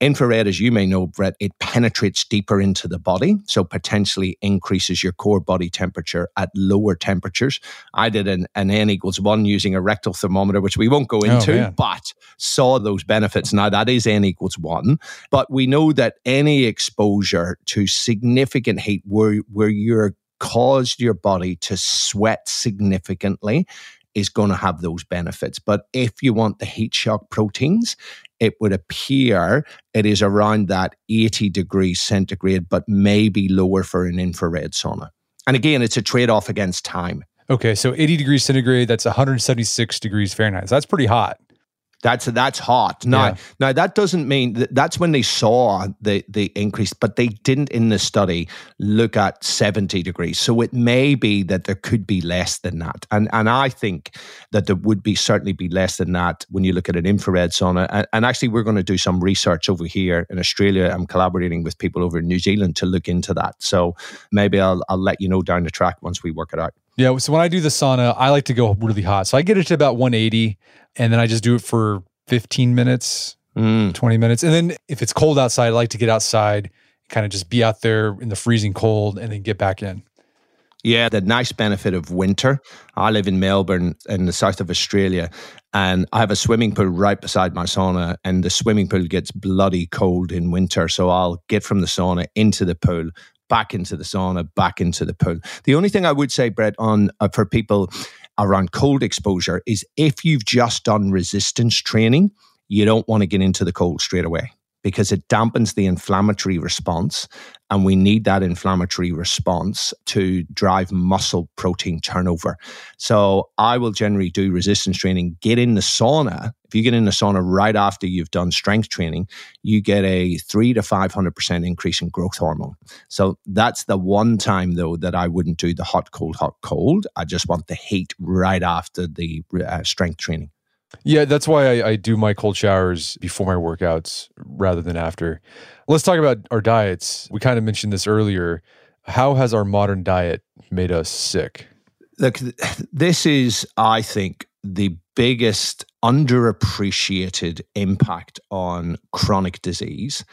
Infrared, as you may know, Brett, it penetrates deeper into the body, so potentially increases your core body temperature at lower temperatures. I did an, an N equals one using a rectal thermometer, which we won't go into, oh, but saw those benefits. Now, that is N equals one, but we know that any exposure to significant heat where, where you're caused your body to sweat significantly is going to have those benefits. But if you want the heat shock proteins, it would appear it is around that eighty degrees centigrade, but maybe lower for an infrared sauna. And again, it's a trade-off against time. Okay, so eighty degrees centigrade, that's one hundred seventy-six degrees Fahrenheit. So that's pretty hot. That's that's hot. Now, yeah. now that doesn't mean that that's when they saw the the increase, but they didn't in the study look at seventy degrees. So it may be that there could be less than that, and and I think that there would be certainly be less than that when you look at an infrared sauna. And, and actually, we're going to do some research over here in Australia. I'm collaborating with people over in New Zealand to look into that. So maybe I'll I'll let you know down the track once we work it out. Yeah, so when I do the sauna, I like to go really hot. So I get it to about one eighty, and then I just do it for fifteen minutes, mm. twenty minutes. And then if it's cold outside, I like to get outside, kind of just be out there in the freezing cold, and then get back in. Yeah, the nice benefit of winter. I live in Melbourne in the south of Australia, and I have a swimming pool right beside my sauna, and the swimming pool gets bloody cold in winter. So I'll get from the sauna into the pool, back into the sauna, back into the pool. The only thing I would say, Brett, on uh, for people around cold exposure is if you've just done resistance training, you don't want to get into the cold straight away because it dampens the inflammatory response, and we need that inflammatory response to drive muscle protein turnover. So I will generally do resistance training, get in the sauna. If you get in the sauna right after you've done strength training, you get a three to five hundred percent increase in growth hormone. So that's the one time though that I wouldn't do the hot, cold, hot, cold. I just want the heat right after the uh, strength training. Yeah, that's why I, I do my cold showers before my workouts rather than after. Let's talk about our diets. We kind of mentioned this earlier. How has our modern diet made us sick? Look, this is, I think, the biggest underappreciated impact on chronic disease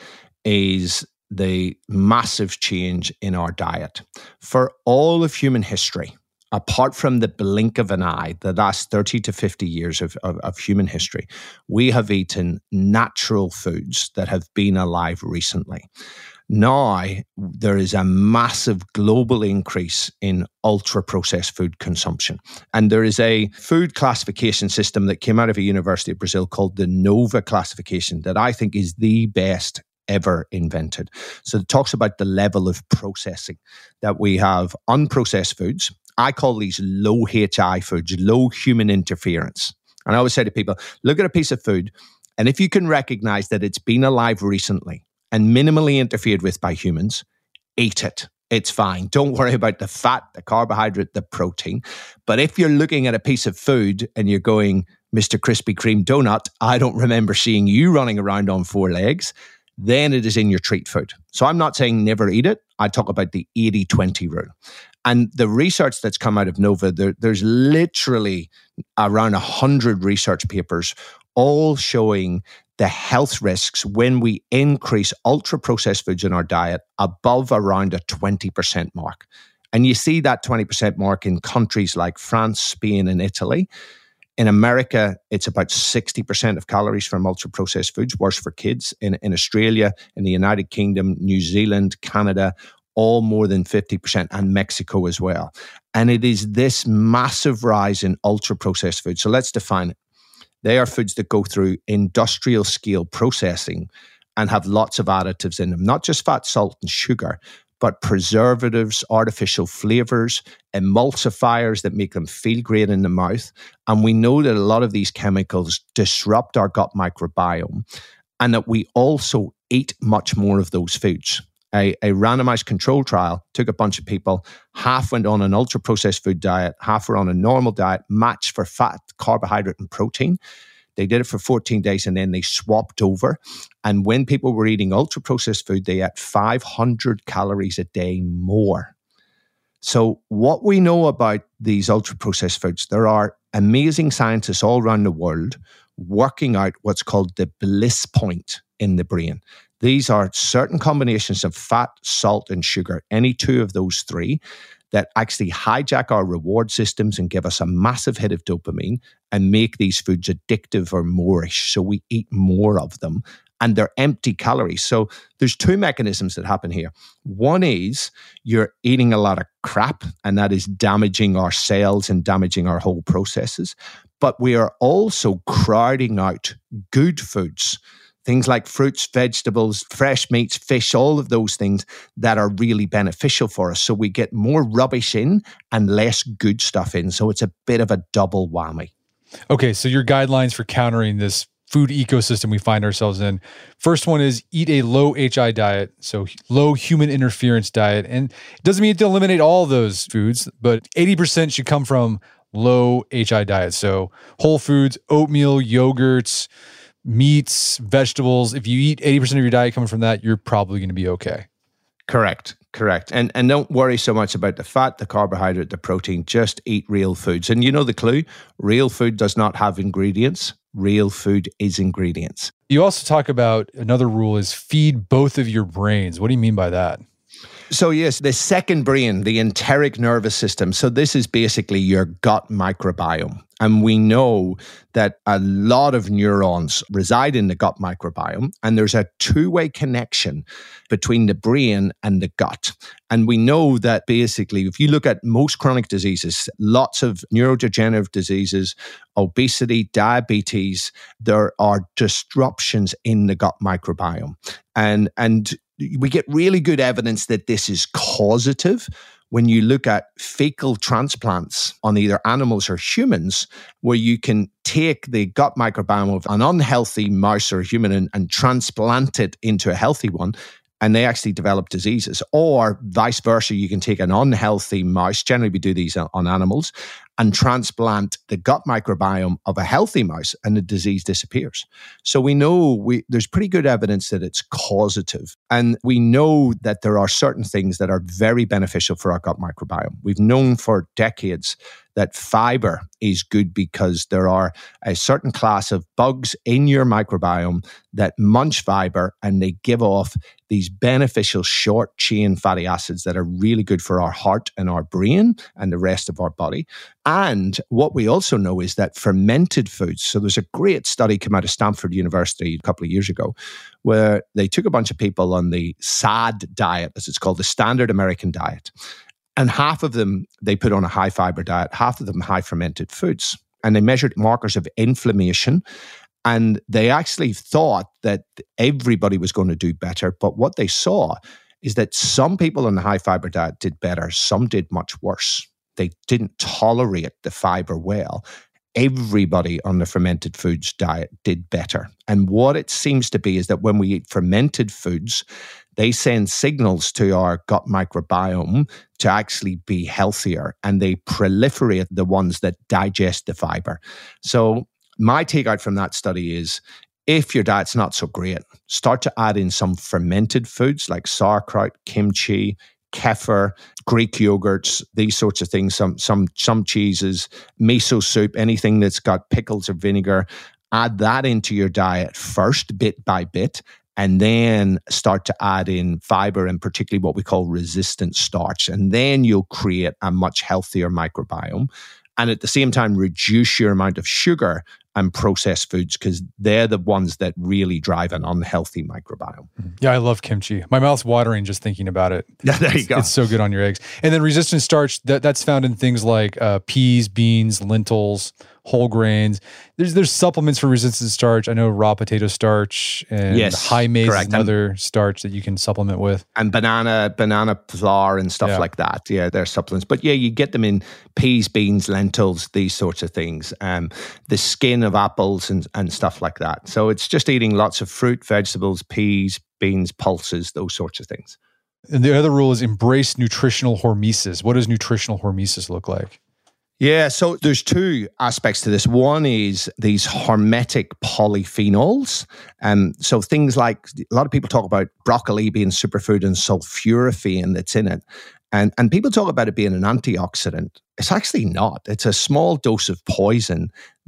is the massive change in our diet. For all of human history, apart from the blink of an eye, the last thirty to fifty years of, of, of human history, we have eaten natural foods that have been alive recently. Now, there is a massive global increase in ultra-processed food consumption. And there is a food classification system that came out of a University of Brazil called the NOVA classification that I think is the best ever invented. So it talks about the level of processing that we have. Unprocessed foods, I call these low H I foods, low human interference. And I always say to people, look at a piece of food, and if you can recognize that it's been alive recently and minimally interfered with by humans, eat it. It's fine. Don't worry about the fat, the carbohydrate, the protein. But if you're looking at a piece of food and you're going, Mister Krispy Kreme donut, I don't remember seeing you running around on four legs, then it is in your treat food. So I'm not saying never eat it. I talk about the eighty twenty rule. And the research that's come out of NOVA, there, there's literally around one hundred research papers all showing the health risks when we increase ultra-processed foods in our diet above around a twenty percent mark. And you see that twenty percent mark in countries like France, Spain, and Italy. In America, it's about sixty percent of calories from ultra-processed foods, worse for kids. In, in Australia, in the United Kingdom, New Zealand, Canada, all more than fifty percent, and Mexico as well. And it is this massive rise in ultra-processed foods. So let's define it. They are foods that go through industrial scale processing and have lots of additives in them, not just fat, salt, and sugar, but preservatives, artificial flavors, emulsifiers that make them feel great in the mouth. And we know that a lot of these chemicals disrupt our gut microbiome and that we also eat much more of those foods. A, a randomized control trial took a bunch of people, half went on an ultra-processed food diet, half were on a normal diet, matched for fat, carbohydrate, and protein. They did it for fourteen days and then they swapped over. And when people were eating ultra-processed food, they ate five hundred calories a day more. So what we know about these ultra-processed foods, there are amazing scientists all around the world working out what's called the bliss point in the brain. These are certain combinations of fat, salt, and sugar, any two of those three, that actually hijack our reward systems and give us a massive hit of dopamine and make these foods addictive or moreish. So we eat more of them, and they're empty calories. So there's two mechanisms that happen here. One is you're eating a lot of crap, and that is damaging our cells and damaging our whole processes. But we are also crowding out good foods. Things like fruits, vegetables, fresh meats, fish, all of those things that are really beneficial for us. So we get more rubbish in and less good stuff in. So it's a bit of a double whammy. Okay, so your guidelines for countering this food ecosystem we find ourselves in. First one is eat a low H I diet, so low human interference diet. And it doesn't mean to eliminate all those foods, but eighty percent should come from low H I diet. So whole foods, oatmeal, yogurts, meats, vegetables. If you eat eighty percent of your diet coming from that, you're probably going to be okay. Correct, correct. And and don't worry so much about the fat, the carbohydrate, the protein. Just eat real foods. And you know the clue? Real food does not have ingredients. Real food is ingredients. You also talk about another rule is feed both of your brains. What do you mean by that? So yes, the second brain, the enteric nervous system. So this is basically your gut microbiome. And we know that a lot of neurons reside in the gut microbiome, and there's a two-way connection between the brain and the gut. And we know that basically, if you look at most chronic diseases, lots of neurodegenerative diseases, obesity, diabetes, there are disruptions in the gut microbiome. And, and we get really good evidence that this is causative when you look at fecal transplants on either animals or humans, where you can take the gut microbiome of an unhealthy mouse or human and, and transplant it into a healthy one, and they actually develop diseases. Or vice versa, you can take an unhealthy mouse, generally we do these on animals, and transplant the gut microbiome of a healthy mouse, and the disease disappears. So we know we, there's pretty good evidence that it's causative. And we know that there are certain things that are very beneficial for our gut microbiome. We've known for decades that fiber is good because there are a certain class of bugs in your microbiome that munch fiber, and they give off these beneficial short chain fatty acids that are really good for our heart and our brain and the rest of our body. And what we also know is that fermented foods, so there's a great study come out of Stanford University a couple of years ago, where they took a bunch of people on the S A D diet, as it's called, the standard American diet. And half of them, they put on a high fiber diet, half of them high fermented foods. And they measured markers of inflammation. And they actually thought that everybody was going to do better. But what they saw is that some people on the high fiber diet did better. Some did much worse. They didn't tolerate the fiber well. Everybody on the fermented foods diet did better. And what it seems to be is that when we eat fermented foods, they send signals to our gut microbiome to actually be healthier, and they proliferate the ones that digest the fiber. So my takeout from that study is, if your diet's not so great, start to add in some fermented foods like sauerkraut, kimchi, kefir, Greek yogurts, these sorts of things, some some some cheeses, miso soup, anything that's got pickles or vinegar. Add that into your diet first, bit by bit, and then start to add in fiber, and particularly what we call resistant starch. And then you'll create a much healthier microbiome. And at the same time, reduce your amount of sugar and processed foods, because they're the ones that really drive an unhealthy microbiome. Yeah, I love kimchi. My mouth's watering just thinking about it. Yeah, there you it's, go. It's so good on your eggs. And then resistant starch, that, that's found in things like uh, peas, beans, lentils, whole grains. There's there's supplements for resistant starch. I know raw potato starch and yes, high maize correct. is another starch that you can supplement with. And banana, banana flour and stuff yeah. like that. Yeah, they're supplements. But yeah, you get them in peas, beans, lentils, these sorts of things. Um, the skin of apples and, and stuff like that. So it's just eating lots of fruit, vegetables, peas, beans, pulses, those sorts of things. And the other rule is embrace nutritional hormesis. What does nutritional hormesis look like? Yeah, so there's two aspects to this. One is these hormetic polyphenols. Um, so things like, a lot of people talk about broccoli being superfood and sulforaphane that's in it. And, and people talk about it being an antioxidant. It's actually not. It's a small dose of poison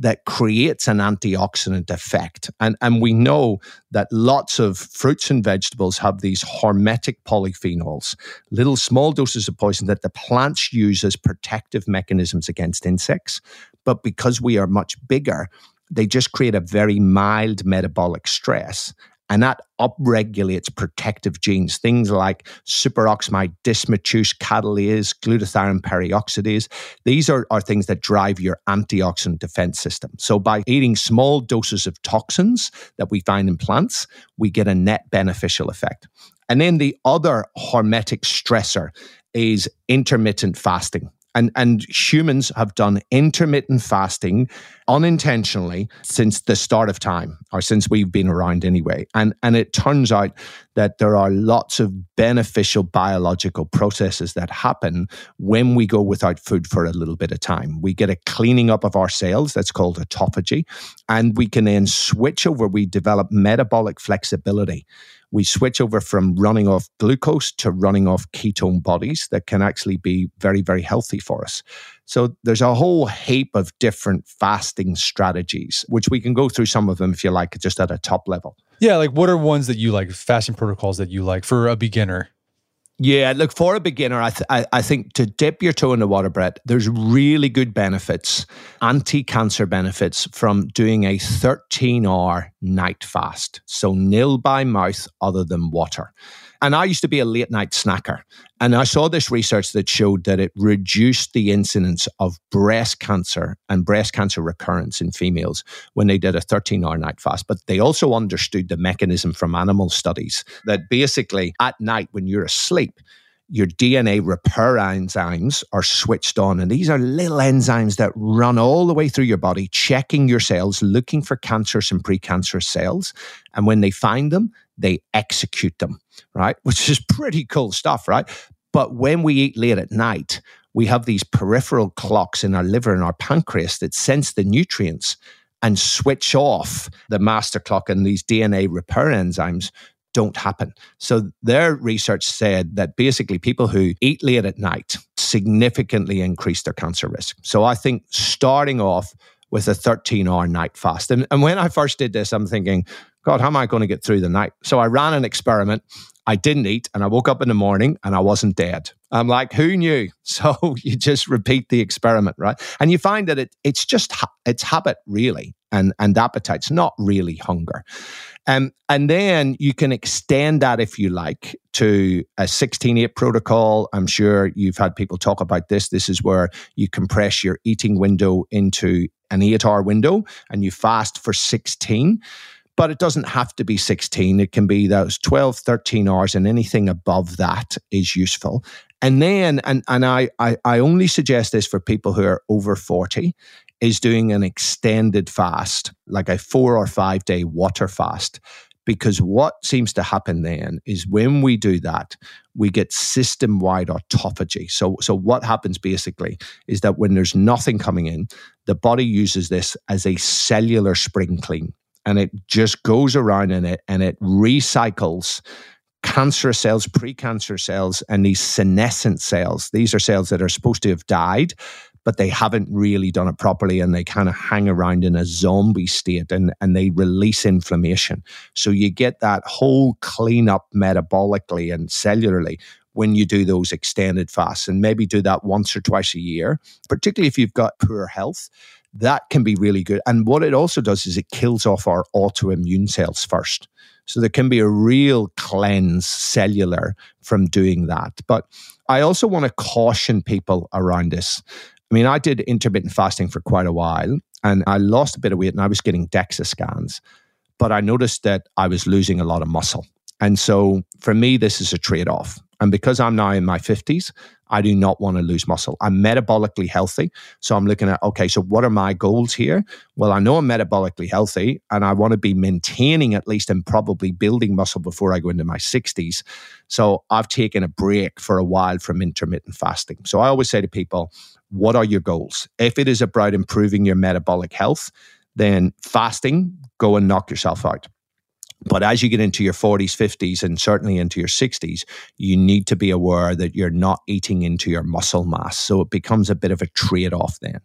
that creates an antioxidant effect. And, and we know that lots of fruits and vegetables have these hormetic polyphenols, little small doses of poison that the plants use as protective mechanisms against insects. But because we are much bigger, they just create a very mild metabolic stress. And that upregulates protective genes, things like superoxide dismutase catalase, glutathione peroxidase. These are, are things that drive your antioxidant defense system. So by eating small doses of toxins that we find in plants, we get a net beneficial effect. And then the other hormetic stressor is intermittent fasting. And, and humans have done intermittent fasting unintentionally since the start of time, or since we've been around anyway. And, and it turns out that there are lots of beneficial biological processes that happen when we go without food for a little bit of time. We get a cleaning up of our cells, that's called autophagy, and we can then switch over, we develop metabolic flexibility. We switch over from running off glucose to running off ketone bodies that can actually be very, very healthy for us. So there's a whole heap of different fasting strategies, which we can go through some of them if you like, just at a top level. Yeah, like what are ones that you like, fasting protocols that you like for a beginner? Yeah, look, for a beginner, I, th- I, I think to dip your toe in the water, Brett, there's really good benefits, anti-cancer benefits from doing a thirteen-hour night fast. So nil by mouth other than water. And I used to be a late night snacker. And I saw this research that showed that it reduced the incidence of breast cancer and breast cancer recurrence in females when they did a thirteen-hour night fast. But they also understood the mechanism from animal studies that basically at night when you're asleep, your D N A repair enzymes are switched on. And these are little enzymes that run all the way through your body, checking your cells, looking for cancerous and precancerous cells. And when they find them, they execute them, right? Which is pretty cool stuff, right? But when we eat late at night, we have these peripheral clocks in our liver and our pancreas that sense the nutrients and switch off the master clock, and these D N A repair enzymes don't happen. So their research said that basically people who eat late at night significantly increase their cancer risk. So I think starting off with a thirteen-hour night fast. And, and when I first did this, I'm thinking, God, how am I going to get through the night? So I ran an experiment. I didn't eat, and I woke up in the morning and I wasn't dead. I'm like, who knew? So you just repeat the experiment, right? And you find that it it's just, ha- it's habit really, and, and appetite's not really hunger. Um, and then you can extend that, if you like, to a sixteen eight protocol. I'm sure you've had people talk about this. This is where you compress your eating window into an eight-hour window and you fast for sixteen. But it doesn't have to be sixteen. It can be those twelve, thirteen hours, and anything above that is useful. And then, and, and I, I, I only suggest this for people who are over forty, is doing an extended fast, like a four or five day water fast. Because what seems to happen then is when we do that, we get system-wide autophagy. So, so what happens basically is that when there's nothing coming in, the body uses this as a cellular spring clean. And it just goes around in it and it recycles cancerous cells, precancer cells, and these senescent cells. These are cells that are supposed to have died, but they haven't really done it properly, and they kind of hang around in a zombie state, and, and they release inflammation. So you get that whole cleanup metabolically and cellularly when you do those extended fasts, and maybe do that once or twice a year, particularly if you've got poor health. That can be really good. And what it also does is it kills off our autoimmune cells first. So there can be a real cleanse cellular from doing that. But I also want to caution people around this. I mean, I did intermittent fasting for quite a while, and I lost a bit of weight, and I was getting DEXA scans, but I noticed that I was losing a lot of muscle. And so for me, this is a trade-off. And because I'm now in my fifties, I do not want to lose muscle. I'm metabolically healthy. So I'm looking at, okay, so what are my goals here? Well, I know I'm metabolically healthy and I want to be maintaining at least and probably building muscle before I go into my sixties. So I've taken a break for a while from intermittent fasting. So I always say to people, what are your goals? If it is about improving your metabolic health, then fasting, go and knock yourself out. But as you get into your forties, fifties, and certainly into your sixties, you need to be aware that you're not eating into your muscle mass. So it becomes a bit of a trade-off then.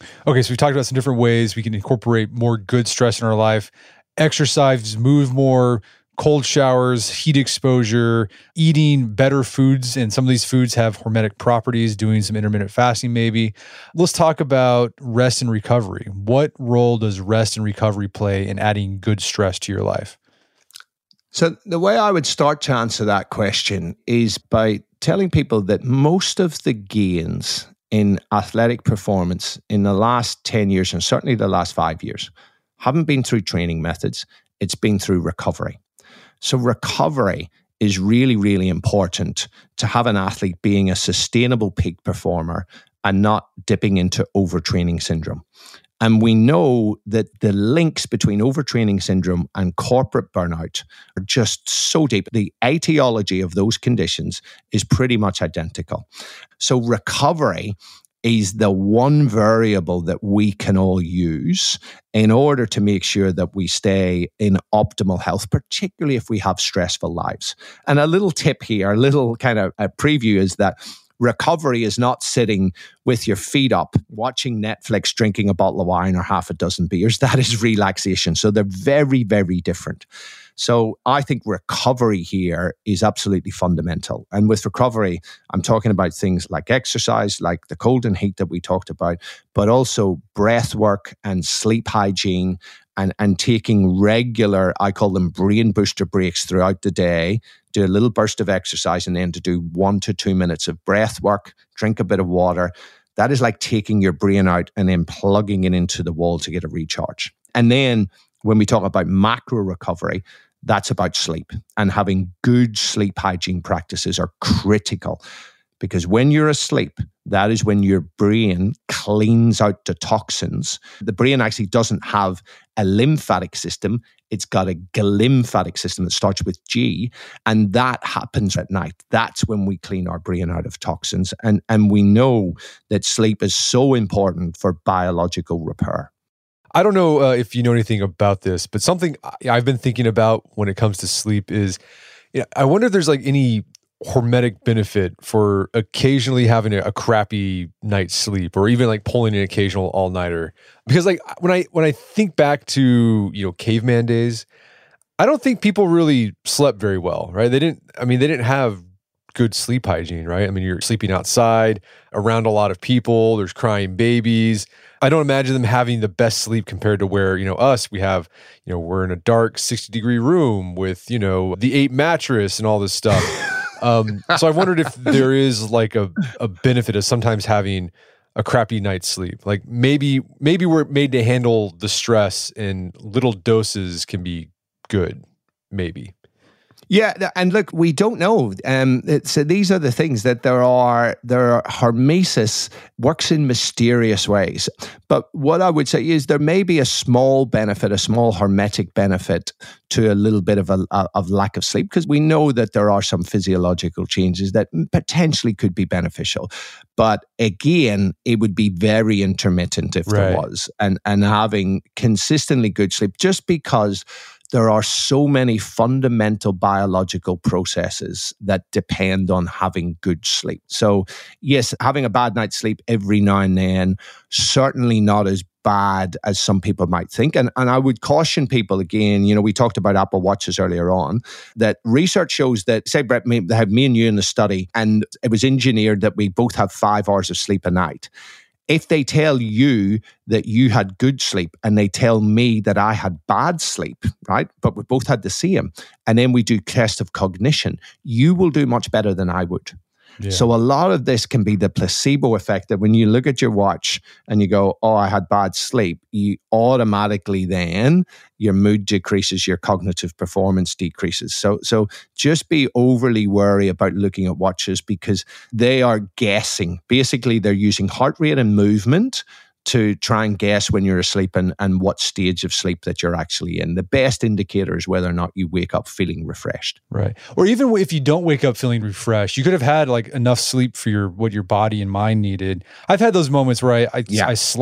Okay, so we talked about some different ways we can incorporate more good stress in our life. Exercise, move more, cold showers, heat exposure, eating better foods, and some of these foods have hormetic properties, doing some intermittent fasting maybe. Let's talk about rest and recovery. What role does rest and recovery play in adding good stress to your life? So the way I would start to answer that question is by telling people that most of the gains in athletic performance in the last ten years, and certainly the last five years, haven't been through training methods. It's been through recovery. So recovery is really, really important to have an athlete being a sustainable peak performer and not dipping into overtraining syndrome. And we know that the links between overtraining syndrome and corporate burnout are just so deep. The etiology of those conditions is pretty much identical. So recovery is the one variable that we can all use in order to make sure that we stay in optimal health, particularly if we have stressful lives. And a little tip here, a little kind of a preview is that recovery is not sitting with your feet up, watching Netflix, drinking a bottle of wine or half a dozen beers. That is relaxation. So they're very, very different. So I think recovery here is absolutely fundamental. And with recovery, I'm talking about things like exercise, like the cold and heat that we talked about, but also breath work and sleep hygiene and, and taking regular, I call them brain booster breaks throughout the day, do a little burst of exercise and then to do one to two minutes of breath work, drink a bit of water. That is like taking your brain out and then plugging it into the wall to get a recharge. And then when we talk about macro recovery, that's about sleep, and having good sleep hygiene practices are critical, because when you're asleep, that is when your brain cleans out the toxins. The brain actually doesn't have a lymphatic system. It's got a glymphatic system that starts with G, and that happens at night. That's when we clean our brain out of toxins. And, and we know that sleep is so important for biological repair. I don't know uh, if you know anything about this, but something I've been thinking about when it comes to sleep is, you know, I wonder if there's like any hormetic benefit for occasionally having a, a crappy night's sleep, or even like pulling an occasional all-nighter. Because like when I when I think back to, you know, caveman days, I don't think people really slept very well, right? They didn't. I mean, they didn't have good sleep hygiene, right? I mean, you're sleeping outside around a lot of people. There's crying babies. I don't imagine them having the best sleep compared to where, you know, us, we have, you know, we're in a dark sixty degree room with, you know, the eight mattress and all this stuff. um, so I wondered if there is like a, a benefit of sometimes having a crappy night's sleep. Like maybe, maybe we're made to handle the stress and little doses can be good, maybe. Yeah, and look, we don't know. Um, so these are the things that there are. There are hormesis works in mysterious ways. But what I would say is there may be a small benefit, a small hormetic benefit to a little bit of a of lack of sleep, because we know that there are some physiological changes that potentially could be beneficial. But again, it would be very intermittent if right. there was, and and having consistently good sleep, just because there are so many fundamental biological processes that depend on having good sleep. So yes, having a bad night's sleep every now and then, certainly not as bad as some people might think. And, and I would caution people again, you know, we talked about Apple Watches earlier on, that research shows that, say, Brett, they had me and you in the study, and it was engineered that we both have five hours of sleep a night. If they tell you that you had good sleep and they tell me that I had bad sleep, right, but we both had the same, and then we do test of cognition, you will do much better than I would. Yeah. So a lot of this can be the placebo effect, that when you look at your watch and you go, oh, I had bad sleep, you automatically then, your mood decreases, your cognitive performance decreases. So, so just be overly wary about looking at watches, because they are guessing. Basically, they're using heart rate and movement to try and guess when you're asleep and, and what stage of sleep that you're actually in. The best indicator is whether or not you wake up feeling refreshed. Right. Or even if you don't wake up feeling refreshed, you could have had like enough sleep for your what your body and mind needed. I've had those moments where I I, yeah. I slept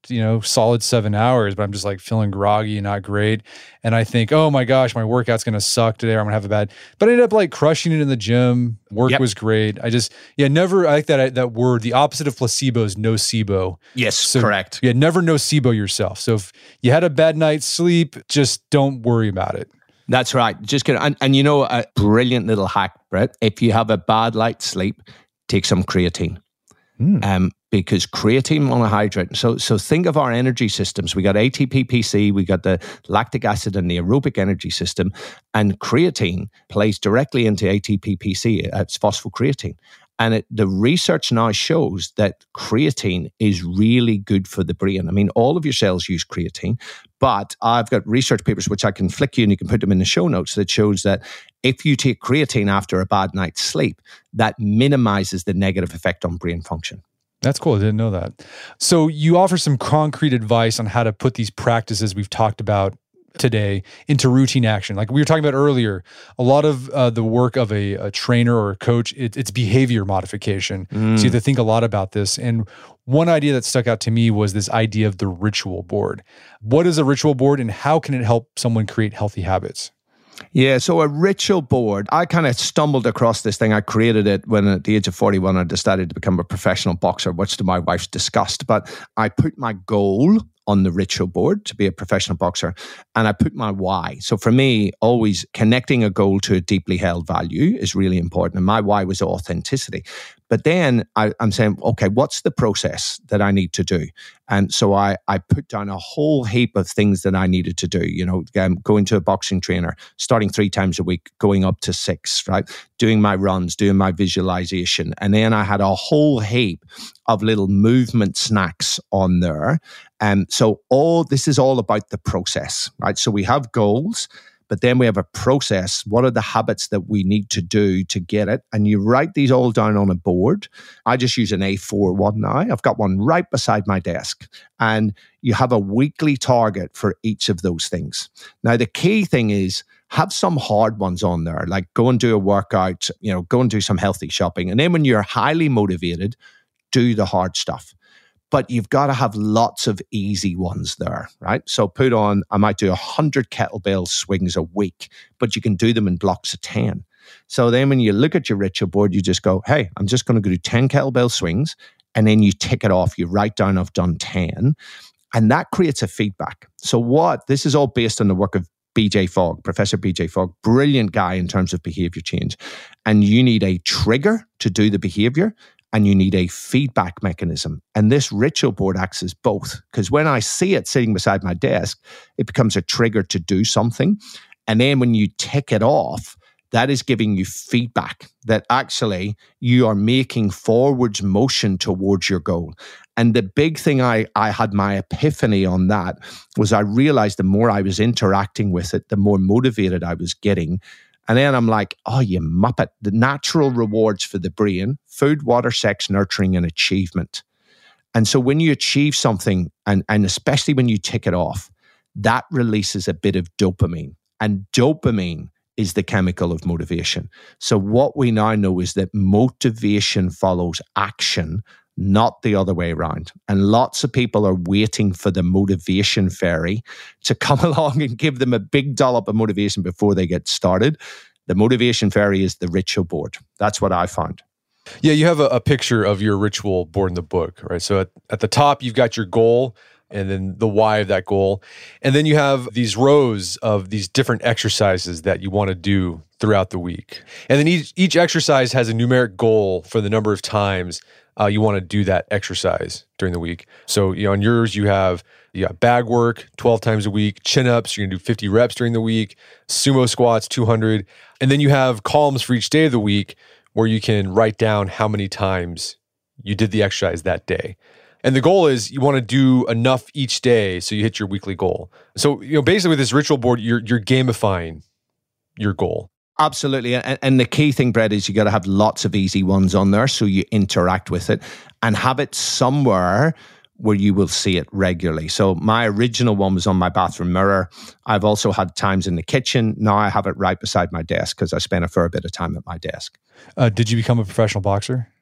slept, you know, solid seven hours, but I'm just like feeling groggy and not great. And I think, oh my gosh, my workout's going to suck today, or I'm going to have a bad, but I ended up like crushing it in the gym. Work yep. was great. I just, yeah, never, I like that, that word, the opposite of placebo is nocebo. Yes, so, correct. Yeah, never nocebo yourself. So if you had a bad night's sleep, just don't worry about it. That's right. Just get, and, and you know, a brilliant little hack, Brett, if you have a bad night's sleep, take some creatine. Mm. Um, because creatine monohydrate. So, so think of our energy systems. We got A T P, P C, we got the lactic acid and the aerobic energy system, and creatine plays directly into A T P, P C. It's phosphocreatine. And it, the research now shows that creatine is really good for the brain. I mean, all of your cells use creatine, but I've got research papers which I can flick you and you can put them in the show notes that shows that if you take creatine after a bad night's sleep, that minimizes the negative effect on brain function. That's cool. I didn't know that. So you offer some concrete advice on how to put these practices we've talked about today into routine action. Like we were talking about earlier, a lot of uh, the work of a, a trainer or a coach, it, it's behavior modification. Mm. So you have to think a lot about this. And one idea that stuck out to me was this idea of the ritual board. What is a ritual board and how can it help someone create healthy habits? Yeah, so a ritual board, I kind of stumbled across this thing. I created it when at the age of forty-one, I decided to become a professional boxer, much to my wife's disgust. But I put my goal on the ritual board to be a professional boxer, and I put my why. So for me, always connecting a goal to a deeply held value is really important. And my why was authenticity. But then I, I'm saying, okay, what's the process that I need to do? And so I, I put down a whole heap of things that I needed to do, you know, um, going to a boxing trainer, starting three times a week, going up to six, right? Doing my runs, doing my visualization. And then I had a whole heap of little movement snacks on there. And so all this is all about the process, right? So we have goals, but then we have a process. What are the habits that we need to do to get it? And you write these all down on a board. I just use an A four one now. I've got one right beside my desk. And you have a weekly target for each of those things. Now, the key thing is have some hard ones on there, like go and do a workout, you know, go and do some healthy shopping. And then when you're highly motivated, do the hard stuff. But you've got to have lots of easy ones there, right? So put on, I might do one hundred kettlebell swings a week, but you can do them in blocks of ten. So then when you look at your ritual board, you just go, hey, I'm just going to go do ten kettlebell swings, and then you tick it off. You write down, I've done ten, and that creates a feedback. So what, this is all based on the work of B J Fogg, Professor B J Fogg, brilliant guy in terms of behavior change. And you need a trigger to do the behavior, and you need a feedback mechanism. And this ritual board acts as both. Because when I see it sitting beside my desk, it becomes a trigger to do something. And then when you tick it off, that is giving you feedback that actually you are making forwards motion towards your goal. And the big thing I, I had my epiphany on that was I realized the more I was interacting with it, the more motivated I was getting. And then I'm like, oh, you muppet. The natural rewards for the brain, food, water, sex, nurturing, and achievement. And so when you achieve something, and, and especially when you tick it off, that releases a bit of dopamine. And dopamine is the chemical of motivation. So what we now know is that motivation follows action, not the other way around. And lots of people are waiting for the motivation fairy to come along and give them a big dollop of motivation before they get started. The motivation fairy is the ritual board. That's what I found. Yeah, you have a, a picture of your ritual board in the book, right? So at, at the top, you've got your goal and then the why of that goal. And then you have these rows of these different exercises that you want to do throughout the week. And then each, each exercise has a numeric goal for the number of times Uh, you want to do that exercise during the week. So, you know, on yours, you have you got bag work twelve times a week, chin-ups, you're going to do fifty reps during the week, sumo squats, two hundred. And then you have columns for each day of the week where you can write down how many times you did the exercise that day. And the goal is you want to do enough each day so you hit your weekly goal. So, you know, basically with this ritual board, you're you're gamifying your goal. Absolutely. And, and the key thing, Brett, is you got to have lots of easy ones on there so you interact with it and have it somewhere where you will see it regularly. So my original one was on my bathroom mirror. I've also had times in the kitchen. Now I have it right beside my desk because I spend a fair bit of time at my desk. Uh, did you become a professional boxer?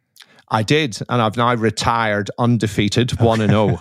I did, and I've now retired undefeated, one and oh.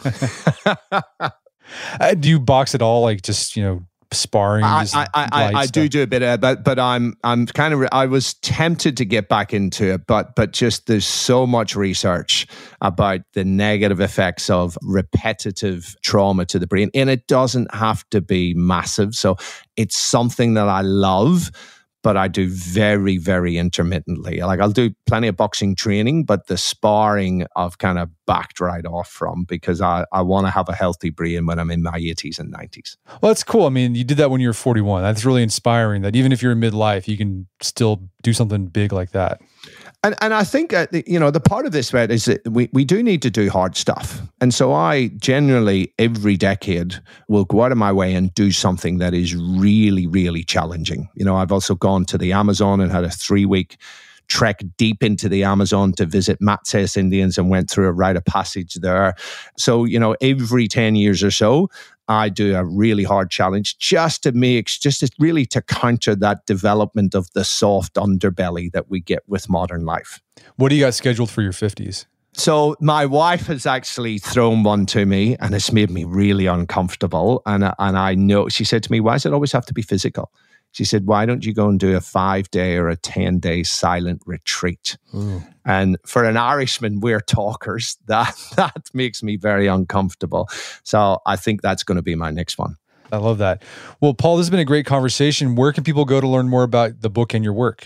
uh, do you box at all? Like just, you know, sparring? I, I, I, I do do a bit of, but but I'm I'm kind of I was tempted to get back into it, but but just there's so much research about the negative effects of repetitive trauma to the brain, and it doesn't have to be massive. So it's something that I love, but I do very, very intermittently. Like I'll do plenty of boxing training, but the sparring I've kind of backed right off from because I, I want to have a healthy brain when I'm in my eighties and nineties. Well, that's cool. I mean, you did that when you were forty-one. That's really inspiring that even if you're in midlife, you can still do something big like that. And and I think, uh, you know, the part of this, Red, is that we, we do need to do hard stuff. And so I generally, every decade, will go out of my way and do something that is really, really challenging. You know, I've also gone to the Amazon and had a three-week trek deep into the Amazon to visit Matses Indians and went through a rite of passage there. So, you know, every ten years or so, I do a really hard challenge just to make, just to really to counter that development of the soft underbelly that we get with modern life. What do you got scheduled for your fifties? So my wife has actually thrown one to me, and it's made me really uncomfortable. And, and I know, she said to me, why does it always have to be physical? She said, why don't you go and do a five-day or a ten-day silent retreat? Ooh. And for an Irishman, we're talkers. That that makes me very uncomfortable. So I think that's going to be my next one. I love that. Well, Paul, this has been a great conversation. Where can people go to learn more about the book and your work?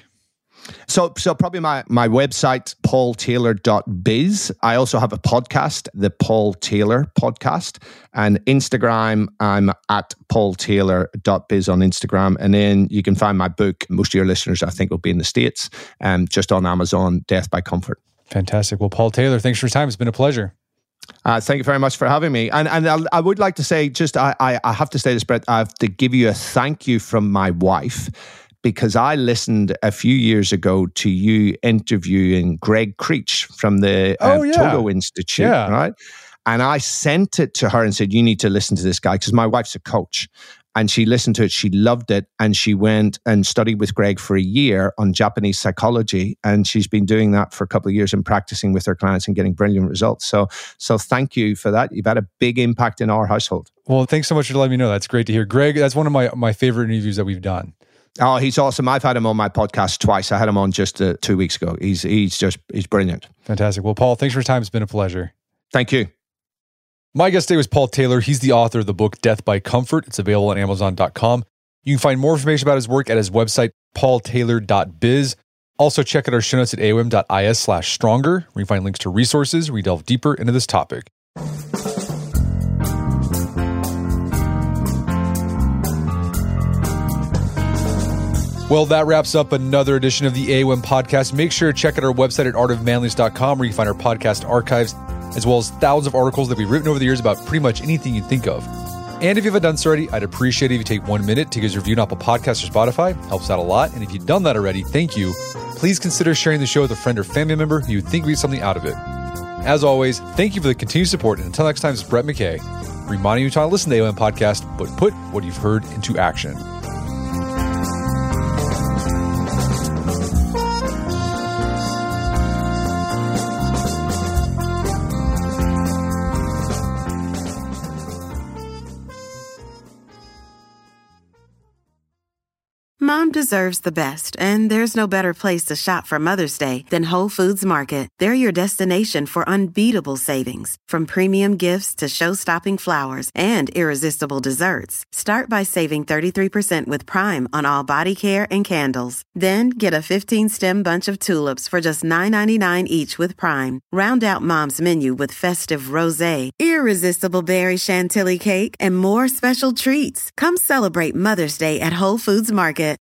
So, so probably my, my website, paul taylor dot biz. I also have a podcast, the Paul Taylor Podcast, and Instagram, I'm at paul taylor dot biz on Instagram. And then you can find my book. Most of your listeners, I think, will be in the States, um, just on Amazon, Death by Comfort. Fantastic. Well, Paul Taylor, thanks for your time. It's been a pleasure. Uh, thank you very much for having me. And and I'll, I would like to say, just I, I, I have to say this, Brett, I have to give you a thank you from my wife, because I listened a few years ago to you interviewing Greg Creech from the uh, oh, yeah. Togo Institute, yeah. right? And I sent it to her and said, you need to listen to this guy, because my wife's a coach. And she listened to it, she loved it, and she went and studied with Greg for a year on Japanese psychology, and she's been doing that for a couple of years and practicing with her clients and getting brilliant results. So, so thank you for that. You've had a big impact in our household. Well, thanks so much for letting me know. That's great to hear. Greg, that's one of my, my favorite interviews that we've done. Oh, he's awesome. I've had him on my podcast twice. I had him on just uh, two weeks ago. He's he's just, he's brilliant. Fantastic. Well, Paul, thanks for your time. It's been a pleasure. Thank you. My guest today was Paul Taylor. He's the author of the book, Death by Comfort. It's available on amazon dot com. You can find more information about his work at his website, paul taylor dot biz. Also, check out our show notes at aom dot is slash stronger, where you find links to resources where we delve deeper into this topic. Well, that wraps up another edition of the A O M podcast. Make sure to check out our website at art of manliness dot com, where you can find our podcast archives, as well as thousands of articles that we've written over the years about pretty much anything you think of. And if you haven't done so already, I'd appreciate it if you take one minute to give us a review on Apple Podcasts or Spotify. It helps out a lot. And if you've done that already, thank you. Please consider sharing the show with a friend or family member who you think would get something out of it. As always, thank you for the continued support. And until next time, it's Brett McKay, reminding you to not listen to the A O M podcast, but put what you've heard into action. Mom deserves the best, and there's no better place to shop for Mother's Day than Whole Foods Market. They're your destination for unbeatable savings, from premium gifts to show-stopping flowers and irresistible desserts. Start by saving thirty-three percent with Prime on all body care and candles. Then get a fifteen-stem bunch of tulips for just nine ninety-nine each with Prime. Round out Mom's menu with festive rosé, irresistible berry chantilly cake, and more special treats. Come celebrate Mother's Day at Whole Foods Market.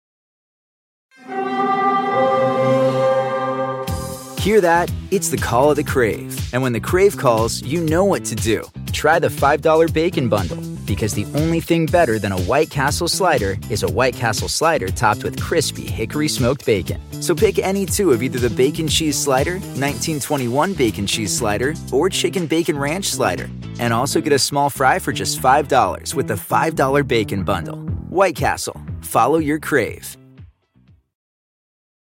Hear that? It's the call of the Crave. And when the Crave calls, you know what to do. Try the five dollar Bacon Bundle, because the only thing better than a White Castle slider is a White Castle slider topped with crispy hickory smoked bacon. So pick any two of either the Bacon Cheese Slider, nineteen twenty-one Bacon Cheese Slider, or Chicken Bacon Ranch Slider. And also get a small fry for just five dollars with the five dollar Bacon Bundle. White Castle. Follow your Crave.